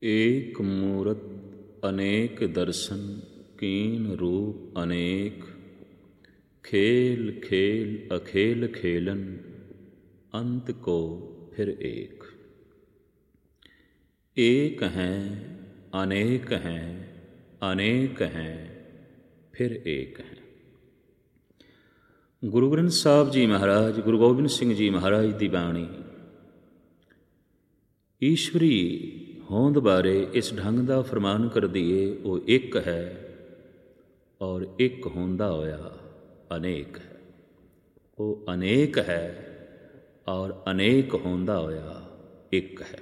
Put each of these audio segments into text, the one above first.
ਏਕ ਮੂਰਤ ਅਨੇਕ ਦਰਸ਼ਨ ਕੀਨ ਰੂਪ ਅਨੇਕ। ਖੇਲ ਖੇਲ ਅਖੇਲ ਖੇਲਨ ਅੰਤ ਕੋ ਫਿਰ ਏਕ। ਏਕ ਹੈ ਅਨੇਕ ਹੈ ਅਨੇਕ ਹੈ ਫਿਰ ਏਕ ਹੈ। ਗੁਰੂ ਗ੍ਰੰਥ ਸਾਹਿਬ ਜੀ ਮਹਾਰਾਜ, ਗੁਰੂ ਗੋਬਿੰਦ ਸਿੰਘ ਜੀ ਮਹਾਰਾਜ ਦੀ ਬਾਣੀ ਈਸ਼ਵਰੀ ਹੋਂਦ ਬਾਰੇ ਇਸ ਢੰਗ ਦਾ ਫਰਮਾਨ ਕਰਦੀ ਏ, ਉਹ ਇੱਕ ਹੈ ਔਰ ਇੱਕ ਹੁੰਦਾ ਹੋਇਆ ਅਨੇਕ ਹੈ। ਉਹ ਅਨੇਕ ਹੈ ਔਰ ਅਨੇਕ ਹੁੰਦਾ ਹੋਇਆ ਇੱਕ ਹੈ।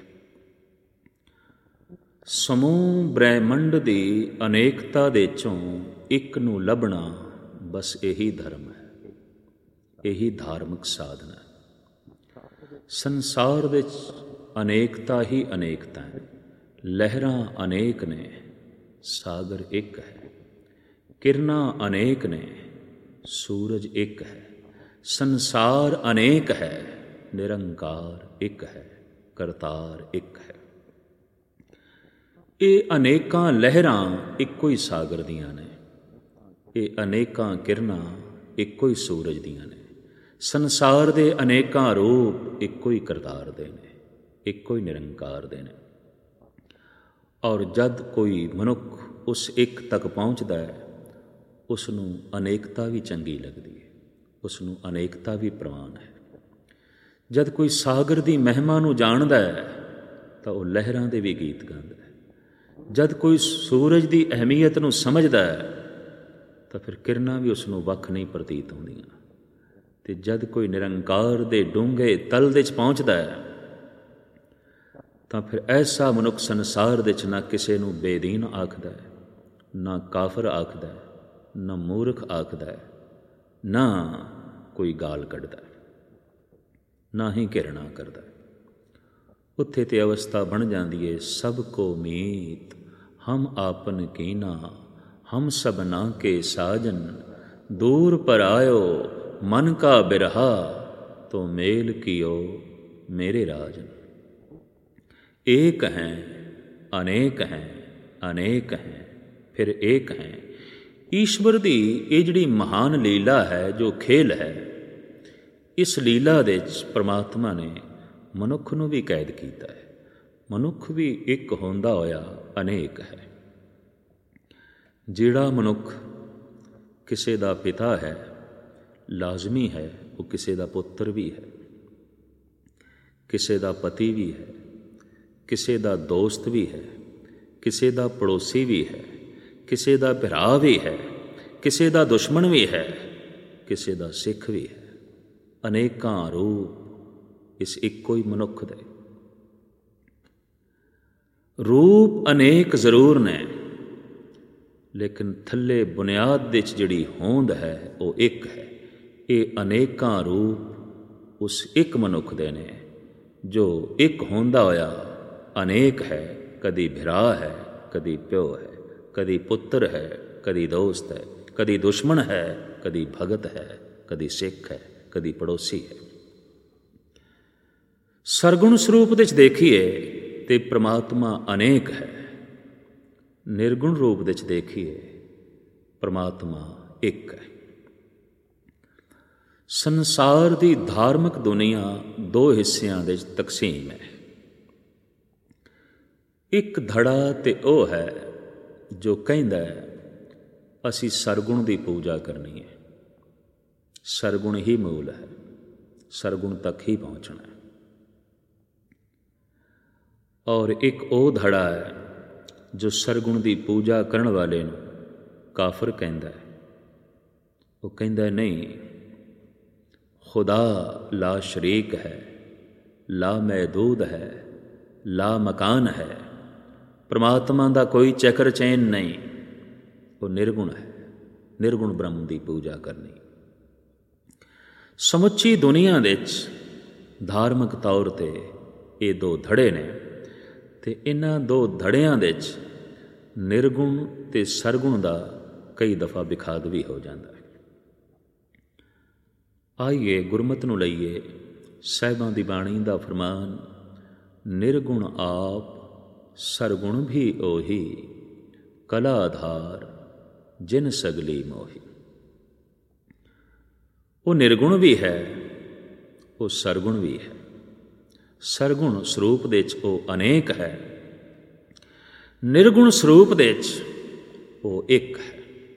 ਸਮੂਹ ਬ੍ਰਹਿਮੰਡ ਦੀ ਅਨੇਕਤਾ ਦੇ ਚੋਂ ਇੱਕ ਨੂੰ ਲੱਭਣਾ ਬਸ ਇਹੀ ਧਰਮ ਹੈ, ਇਹੀ ਧਾਰਮਿਕ ਸਾਧਨਾ ਹੈ। ਸੰਸਾਰ ਵਿੱਚ ਅਨੇਕਤਾ ਹੀ ਅਨੇਕਤਾ ਹੈ। ਲਹਿਰਾਂ ਅਨੇਕ ਨੇ, ਸਾਗਰ ਇੱਕ ਹੈ। ਕਿਰਨਾਂ ਅਨੇਕ ਨੇ, ਸੂਰਜ ਇੱਕ ਹੈ। ਸੰਸਾਰ ਅਨੇਕ ਹੈ, ਨਿਰੰਕਾਰ ਇੱਕ ਹੈ, ਕਰਤਾਰ ਇੱਕ ਹੈ। ਇਹ ਅਨੇਕਾਂ ਲਹਿਰਾਂ ਇੱਕੋ ਹੀ ਸਾਗਰ ਦੀਆਂ ਨੇ, ਇਹ ਅਨੇਕਾਂ ਕਿਰਨਾਂ ਇੱਕੋ ਹੀ ਸੂਰਜ ਦੀਆਂ ਨੇ। ਸੰਸਾਰ ਦੇ ਅਨੇਕਾਂ ਰੂਪ ਇੱਕੋ ਹੀ ਕਰਤਾਰ ਦੇ ਨੇ, ਇੱਕੋ ਹੀ ਨਿਰੰਕਾਰ ਦੇ ਨੇ। ਔਰ ਜਦ ਕੋਈ ਮਨੁੱਖ ਉਸ ਇੱਕ ਤੱਕ ਪਹੁੰਚਦਾ ਹੈ, ਉਸ ਨੂੰ ਅਨੇਕਤਾ ਵੀ ਚੰਗੀ ਲੱਗਦੀ ਹੈ, ਉਸ ਨੂੰ ਅਨੇਕਤਾ ਵੀ ਪ੍ਰਵਾਨ ਹੈ। ਜਦ ਕੋਈ ਸਾਗਰ ਦੀ ਮਹਿਮਾ ਨੂੰ ਜਾਣਦਾ ਹੈ ਤਾਂ ਉਹ ਲਹਿਰਾਂ ਦੇ ਵੀ ਗੀਤ ਗਾਉਂਦਾ ਹੈ। ਜਦ ਕੋਈ ਸੂਰਜ ਦੀ ਅਹਿਮੀਅਤ ਨੂੰ ਸਮਝਦਾ ਹੈ ਤਾਂ ਫਿਰ ਕਿਰਨਾਂ ਵੀ ਉਸ ਨੂੰ ਵੱਖ ਨਹੀਂ ਪ੍ਰਤੀਤ ਹੁੰਦੀਆਂ। ਅਤੇ ਜਦ ਕੋਈ ਨਿਰੰਕਾਰ ਦੇ ਡੂੰਘੇ ਤਲ ਦੇ 'ਚ ਪਹੁੰਚਦਾ ਹੈ ਤਾਂ ਫਿਰ ਐਸਾ ਮਨੁੱਖ ਸੰਸਾਰ ਦੇ 'ਚ ਨਾ ਕਿਸੇ ਨੂੰ ਬੇਦੀਨ ਆਖਦਾ ਹੈ, ਨਾ ਕਾਫਰ ਆਖਦਾ ਹੈ, ਨਾ ਮੂਰਖ ਆਖਦਾ ਹੈ, ਨਾ ਕੋਈ ਗਾਲ ਕੱਢਦਾ ਹੈ, ਨਾ ਹੀ ਘਿਰਣਾ ਕਰਦਾ ਹੈ। ਉੱਥੇ ਤੇ ਅਵਸਥਾ ਬਣ ਜਾਂਦੀ ਹੈ, ਸਭ ਕੋ ਮੀਤ ਹਮ ਆਪਨ ਕੀਨਾ, ਹਮ ਸਭਨਾ ਕੇ ਸਾਜਨ। ਦੂਰ ਪਰ ਆਇਓ ਮਨ ਕਾ ਬਿਰਹਾ, ਤੋ ਮੇਲ ਕੀਓ ਮੇਰੇ ਰਾਜਨ। ਏਕ ਹੈ ਅਨੇਕ ਹੈ ਅਨੇਕ ਹੈ ਫਿਰ ਏਕ ਹੈ। ਈਸ਼ਵਰ ਦੀ ਇਹ ਜਿਹੜੀ ਮਹਾਨ ਲੀਲਾ ਹੈ, ਜੋ ਖੇਲ ਹੈ, ਇਸ ਲੀਲਾ ਦੇ 'ਚ ਪਰਮਾਤਮਾ ਨੇ ਮਨੁੱਖ ਨੂੰ ਵੀ ਕੈਦ ਕੀਤਾ ਹੈ। ਮਨੁੱਖ ਵੀ ਇੱਕ ਹੁੰਦਾ ਹੋਇਆ ਅਨੇਕ ਹੈ। ਜਿਹੜਾ ਮਨੁੱਖ ਕਿਸੇ ਦਾ ਪਿਤਾ ਹੈ, ਲਾਜ਼ਮੀ ਹੈ ਉਹ ਕਿਸੇ ਦਾ ਪੁੱਤਰ ਵੀ ਹੈ, ਕਿਸੇ ਦਾ ਪਤੀ ਵੀ ਹੈ, ਕਿਸੇ ਦਾ ਦੋਸਤ ਵੀ ਹੈ, ਕਿਸੇ ਦਾ ਪੜੋਸੀ ਵੀ ਹੈ, ਕਿਸੇ ਦਾ ਭਰਾ ਵੀ ਹੈ, ਕਿਸੇ ਦਾ ਦੁਸ਼ਮਣ ਵੀ ਹੈ, ਕਿਸੇ ਦਾ ਸਿੱਖ ਵੀ ਹੈ। ਅਨੇਕਾਂ ਰੂਪ ਇਸ ਇੱਕੋ ਹੀ ਮਨੁੱਖ ਦੇ। ਰੂਪ ਅਨੇਕ ਜ਼ਰੂਰ ਨੇ, ਲੇਕਿਨ ਥੱਲੇ ਬੁਨਿਆਦ ਦੇ 'ਚ ਜਿਹੜੀ ਹੋਂਦ ਹੈ ਉਹ ਇੱਕ ਹੈ। ਇਹ ਅਨੇਕਾਂ ਰੂਪ ਉਸ ਇੱਕ ਮਨੁੱਖ ਦੇ ਨੇ, ਜੋ ਇੱਕ ਹੁੰਦਾ ਹੋਇਆ ਅਨੇਕ ਹੈ। ਕਦੀ ਭਰਾ ਹੈ, ਕਦੀ ਪਿਓ ਹੈ, ਕਦੀ ਪੁੱਤਰ ਹੈ, ਕਦੀ ਦੋਸਤ ਹੈ, ਕਦੀ ਦੁਸ਼ਮਣ ਹੈ, ਕਦੀ ਭਗਤ ਹੈ, ਕਦੀ ਸਿੱਖ ਹੈ, ਕਦੀ ਪੜੋਸੀ ਹੈ। ਸਰਗੁਣ ਸਰੂਪ ਦੇ 'ਚ ਦੇਖੀਏ ਤੇ ਪ੍ਰਮਾਤਮਾ ਅਨੇਕ ਹੈ। ਨਿਰਗੁਣ ਰੂਪ ਦੇ 'ਚ ਦੇਖੀਏ ਪ੍ਰਮਾਤਮਾ ਇੱਕ ਹੈ। ਸੰਸਾਰ ਦੀ ਧਾਰਮਿਕ ਦੁਨੀਆ ਦੋ ਹਿੱਸਿਆਂ ਦੇ 'ਚ ਤਕਸੀਮ ਹੈ। ਇੱਕ ਧੜਾ ਤੇ ਉਹ ਹੈ ਜੋ ਕਹਿੰਦਾ ਹੈ ਅਸੀਂ ਸਰਗੁਣ ਦੀ ਪੂਜਾ ਕਰਨੀ ਹੈ, ਸਰਗੁਣ ਹੀ ਮੂਲ ਹੈ, ਸਰਗੁਣ ਤੱਕ ਹੀ ਪਹੁੰਚਣਾ ਹੈ। ਔਰ ਇੱਕ ਉਹ ਧੜਾ ਹੈ ਜੋ ਸਰਗੁਣ ਦੀ ਪੂਜਾ ਕਰਨ ਵਾਲੇ ਨੂੰ ਕਾਫਰ ਕਹਿੰਦਾ ਹੈ। ਉਹ ਕਹਿੰਦਾ ਨਹੀਂ, ਖੁਦਾ ਲਾ ਸ਼ਰੀਕ ਹੈ, ਲਾ ਮਹਿਦੂਦ ਹੈ, ਲਾ ਮਕਾਨ ਹੈ। ਪਰਮਾਤਮਾ ਦਾ ਕੋਈ ਚੱਕਰ ਚੈਨ ਨਹੀਂ, ਉਹ ਨਿਰਗੁਣ ਹੈ। ਨਿਰਗੁਣ ਬ੍ਰਹਮ ਦੀ ਪੂਜਾ ਕਰਨੀ। ਸਮੁੱਚੀ ਦੁਨੀਆ ਵਿੱਚ ਧਾਰਮਿਕ ਤੌਰ 'ਤੇ ਇਹ ਦੋ ਧੜੇ ਨੇ, ਅਤੇ ਇਹਨਾਂ ਦੋ ਧੜਿਆਂ ਦੇ 'ਚ ਨਿਰਗੁਣ ਅਤੇ ਸਰਗੁਣ ਦਾ ਕਈ ਦਫਾ ਵਿਖਾਦ ਵੀ ਹੋ ਜਾਂਦਾ ਹੈ। ਆਈਏ ਗੁਰਮਤਿ ਨੂੰ ਲਈਏ। ਸਾਹਿਬਾਂ ਦੀ ਬਾਣੀ ਦਾ ਫਰਮਾਨ, ਨਿਰਗੁਣ ਆਪ ਸਰਗੁਣ ਵੀ ਉਹੀ, ਕਲਾ ਆਧਾਰ ਜਿਨ ਸਗਲੀ ਮੋਹੀ। ਉਹ ਨਿਰਗੁਣ ਵੀ ਹੈ, ਉਹ ਸਰਗੁਣ ਵੀ ਹੈ। ਸਰਗੁਣ ਸਰੂਪ ਦੇ 'ਚ ਉਹ ਅਨੇਕ ਹੈ, ਨਿਰਗੁਣ ਸਰੂਪ ਦੇ 'ਚ ਉਹ ਇੱਕ ਹੈ।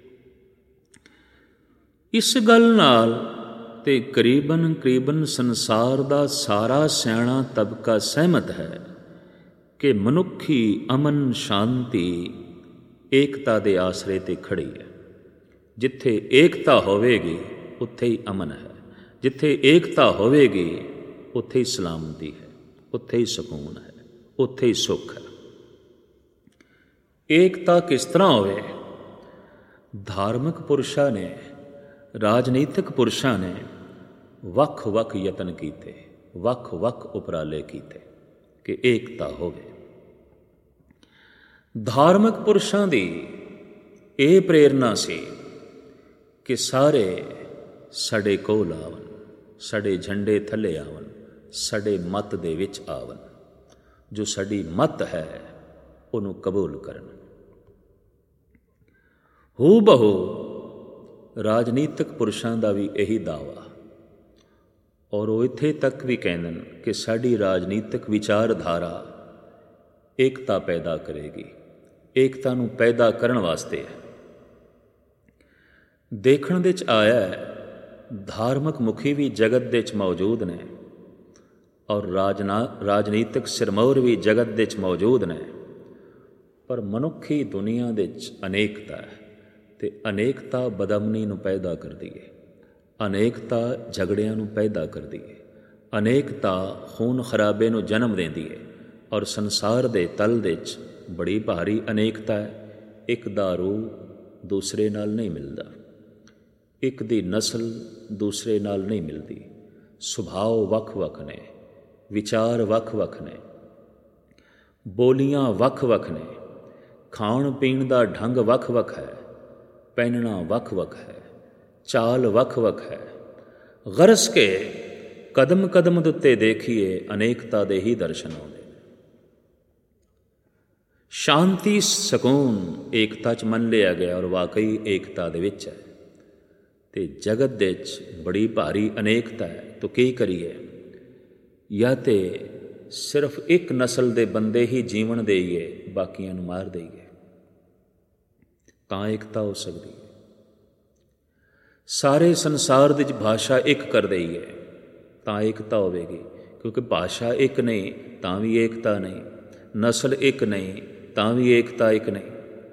ਇਸ ਗੱਲ ਨਾਲ ਤੇ ਕਰੀਬਨ ਸੰਸਾਰ ਦਾ ਸਾਰਾ ਸਿਆਣਾ ਤਬਕਾ ਸਹਿਮਤ ਹੈ ਕਿ ਮਨੁੱਖੀ ਅਮਨ ਸ਼ਾਂਤੀ ਏਕਤਾ ਦੇ ਆਸਰੇ 'ਤੇ ਖੜ੍ਹੀ ਹੈ। ਜਿੱਥੇ ਏਕਤਾ ਹੋਵੇਗੀ ਉੱਥੇ ਹੀ ਅਮਨ ਹੈ, ਜਿੱਥੇ ਏਕਤਾ ਹੋਵੇਗੀ ਉੱਥੇ ਹੀ ਸਲਾਮਤੀ ਹੈ, ਉੱਥੇ ਹੀ ਸਕੂਨ ਹੈ, ਉੱਥੇ ਹੀ ਸੁੱਖ ਹੈ। ਏਕਤਾ ਕਿਸ ਤਰ੍ਹਾਂ ਹੋਵੇ? ਧਾਰਮਿਕ ਪੁਰਸ਼ਾਂ ਨੇ, ਰਾਜਨੀਤਿਕ ਪੁਰਸ਼ਾਂ ਨੇ ਵੱਖ ਵੱਖ ਯਤਨ ਕੀਤੇ, ਵੱਖ ਵੱਖ ਉਪਰਾਲੇ ਕੀਤੇ ਕਿ ਏਕਤਾ ਹੋਵੇ। ਧਾਰਮਿਕ ਪੁਰਸ਼ਾਂ ਦੀ ਇਹ ਪ੍ਰੇਰਨਾ ਸੀ ਕਿ ਸਾਰੇ ਸਾਡੇ ਕੋਲ ਆਵਣ, ਸਾਡੇ ਝੰਡੇ ਥੱਲੇ ਆਵਣ, ਸਾਡੇ ਮਤ ਦੇ ਵਿੱਚ ਆਵਣ, ਜੋ ਸਾਡੀ ਮਤ ਹੈ ਉਹਨੂੰ ਕਬੂਲ ਕਰਨ। ਹੂ ਬਹੂ ਰਾਜਨੀਤਿਕ ਪੁਰਸ਼ਾਂ ਦਾ ਵੀ ਇਹੀ ਦਾਅਵਾ, ਔਰ ਉਹ ਇੱਥੇ ਤੱਕ ਵੀ ਕਹਿੰਦੇ ਨੇ ਕਿ ਸਾਡੀ ਰਾਜਨੀਤਿਕ ਵਿਚਾਰਧਾਰਾ ਏਕਤਾ ਪੈਦਾ ਕਰੇਗੀ। ਏਕਤਾ ਨੂੰ ਪੈਦਾ ਕਰਨ ਵਾਸਤੇ ਹੈ। ਦੇਖਣ ਦੇ 'ਚ ਆਇਆ ਹੈ ਧਾਰਮਿਕ ਮੁਖੀ ਵੀ ਜਗਤ ਦੇ 'ਚ ਮੌਜੂਦ ਨੇ, ਔਰ ਰਾਜਨੀਤਿਕ ਸਿਰਮੌਰ ਵੀ ਜਗਤ ਦੇ 'ਚ ਮੌਜੂਦ ਨੇ, ਪਰ ਮਨੁੱਖੀ ਦੁਨੀਆ ਦੇ 'ਚ ਅਨੇਕਤਾ ਹੈ ਅਤੇ ਅਨੇਕਤਾ ਬਦਅਮਨੀ ਨੂੰ ਪੈਦਾ ਕਰਦੀ ਹੈ, ਅਨੇਕਤਾ ਝਗੜਿਆਂ ਨੂੰ ਪੈਦਾ ਕਰਦੀ ਹੈ, ਅਨੇਕਤਾ ਖੂਨ ਖਰਾਬੇ ਨੂੰ ਜਨਮ ਦਿੰਦੀ ਹੈ। ਔਰ ਸੰਸਾਰ ਦੇ ਤਲ ਦੇ 'ਚ ਬੜੀ ਭਾਰੀ ਅਨੇਕਤਾ ਹੈ। ਇੱਕ ਦਾ ਰੂਹ ਦੂਸਰੇ ਨਾਲ ਨਹੀਂ ਮਿਲਦਾ, ਇੱਕ ਦੀ ਨਸਲ ਦੂਸਰੇ ਨਾਲ ਨਹੀਂ ਮਿਲਦੀ, ਸੁਭਾਅ ਵੱਖ ਵੱਖ ਨੇ, ਵਿਚਾਰ ਵੱਖ ਵੱਖ ਨੇ, ਬੋਲੀਆਂ ਵੱਖ ਵੱਖ ਨੇ, ਖਾਣ ਪੀਣ ਦਾ ਢੰਗ ਵੱਖ ਵੱਖ ਹੈ, ਪਹਿਨਣਾ ਵੱਖ ਵੱਖ ਹੈ, ਚਾਲ ਵੱਖ ਵੱਖ ਹੈ। ਗਰਜ ਕੇ ਕਦਮ ਕਦਮ ਦੇ ਉੱਤੇ ਦੇਖੀਏ ਅਨੇਕਤਾ ਦੇ ਹੀ ਦਰਸ਼ਨ ਆਉਂਦੇ। ਸ਼ਾਂਤੀ ਸਕੂਨ ਏਕਤਾ 'ਚ ਮੰਨ ਲਿਆ ਗਿਆ, ਔਰ ਵਾਕਈ ਏਕਤਾ ਦੇ ਵਿੱਚ ਹੈ। ਅਤੇ ਜਗਤ ਦੇ 'ਚ ਬੜੀ ਭਾਰੀ ਅਨੇਕਤਾ ਹੈ, ਤਾਂ ਕੀ ਕਰੀਏ? ਜਾਂ ਤਾਂ ਸਿਰਫ ਇੱਕ ਨਸਲ ਦੇ ਬੰਦੇ ਹੀ ਜੀਵਨ ਦੇਈਏ, ਬਾਕੀਆਂ ਨੂੰ ਮਾਰ ਦੇਈਏ, ਤਾਂ ਏਕਤਾ ਹੋ ਸਕਦੀ ਹੈ। ਸਾਰੇ ਸੰਸਾਰ ਦੇ 'ਚ ਭਾਸ਼ਾ ਇੱਕ ਕਰ ਦੇਈਏ ਤਾਂ ਏਕਤਾ ਹੋਵੇਗੀ, ਕਿਉਂਕਿ ਭਾਸ਼ਾ ਇੱਕ ਨਹੀਂ ਤਾਂ ਵੀ ਏਕਤਾ ਨਹੀਂ, ਨਸਲ ਇੱਕ ਨਹੀਂ ਤਾਂ ਵੀ ਏਕਤਾ ਇੱਕ ਨਹੀਂ।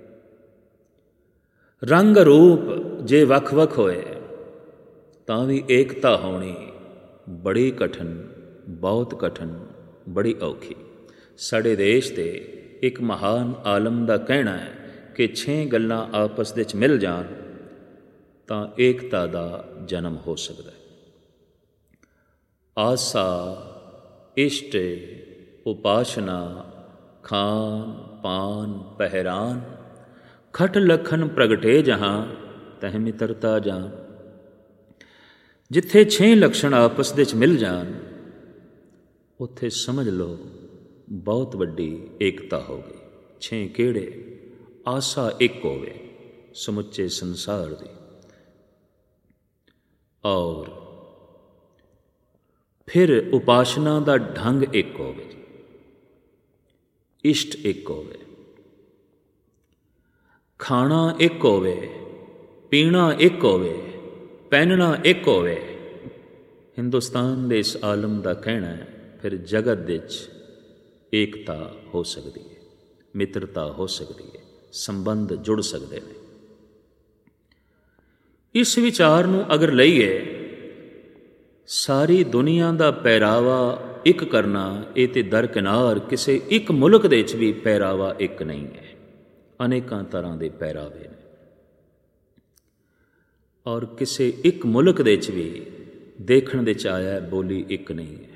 ਰੰਗ ਰੂਪ ਜੇ ਵੱਖ ਵੱਖ ਹੋਏ ਤਾਂ ਵੀ ਏਕਤਾ ਹੋਣੀ ਬੜੀ ਕਠਿਨ, ਬਹੁਤ ਕਠਿਨ, ਬੜੀ ਔਖੀ। ਸਾਡੇ ਦੇਸ਼ ਦੇ ਇੱਕ ਮਹਾਨ ਆਲਮ ਦਾ ਕਹਿਣਾ ਹੈ ਕਿ 6 ਗੱਲਾਂ ਆਪਸ ਦੇ 'ਚ ਮਿਲ ਜਾਣ ਤਾਂ ਏਕਤਾ ਦਾ ਜਨਮ ਹੋ ਸਕਦਾ ਹੈ। ਆਸਾ, ਇਸ਼ਟ, ਉਪਾਸਨਾ, ਖਾਨ ਪਾਨ ਪਹਿਰਾਨ, ਖਟ ਲਖਨ ਪ੍ਰਗਟੇ ਜਹਾਂ ਤਹਿ ਮਿੱਤਰਤਾ ਜਾਨ। ਜਿੱਥੇ 6 ਲੱਛਣ ਆਪਸ ਦੇ 'ਚ ਮਿਲ ਜਾਣ ਉੱਥੇ ਸਮਝ ਲਓ ਬਹੁਤ ਵੱਡੀ ਏਕਤਾ ਹੋ ਗਈ। 6 ਕਿਹੜੇ? ਆਸਾ ਇੱਕ ਹੋਵੇ ਸਮੁੱਚੇ ਸੰਸਾਰ ਦੀ, ਔਰ ਫਿਰ ਉਪਾਸਨਾ ਦਾ ਢੰਗ ਇੱਕ ਹੋਵੇ, ਇਸ਼ਟ ਇੱਕ ਹੋਵੇ, ਖਾਣਾ ਇੱਕ ਹੋਵੇ, ਪੀਣਾ ਇੱਕ ਹੋਵੇ, ਪਹਿਨਣਾ ਇੱਕ ਹੋਵੇ। ਹਿੰਦੁਸਤਾਨ ਦੇ ਇਸ ਆਲਮ ਦਾ ਕਹਿਣਾ ਹੈ ਫਿਰ ਜਗਤ ਵਿੱਚ ਏਕਤਾ ਹੋ ਸਕਦੀ ਹੈ, ਮਿੱਤਰਤਾ ਹੋ ਸਕਦੀ ਹੈ, ਸੰਬੰਧ ਜੁੜ ਸਕਦੇ ਨੇ। ਇਸ ਵਿਚਾਰ ਨੂੰ ਅਗਰ ਲਈਏ, ਸਾਰੀ ਦੁਨੀਆ ਦਾ ਪਹਿਰਾਵਾ ਇੱਕ ਕਰਨਾ, ਇਹ ਤੇ ਦਰਕਿਨਾਰ ਕਿਸੇ ਇੱਕ ਮੁਲਕ ਦੇ ਵਿੱਚ ਵੀ ਪਹਿਰਾਵਾ ਇੱਕ ਨਹੀਂ ਹੈ, ਅਨੇਕਾਂ ਤਰ੍ਹਾਂ ਦੇ ਪਹਿਰਾਵੇ ਨੇ। ਔਰ ਕਿਸੇ ਇੱਕ ਮੁਲਕ ਦੇ ਵਿੱਚ ਵੀ ਦੇਖਣ ਦੇ 'ਚ ਆਇਆ ਬੋਲੀ ਇੱਕ ਨਹੀਂ ਹੈ।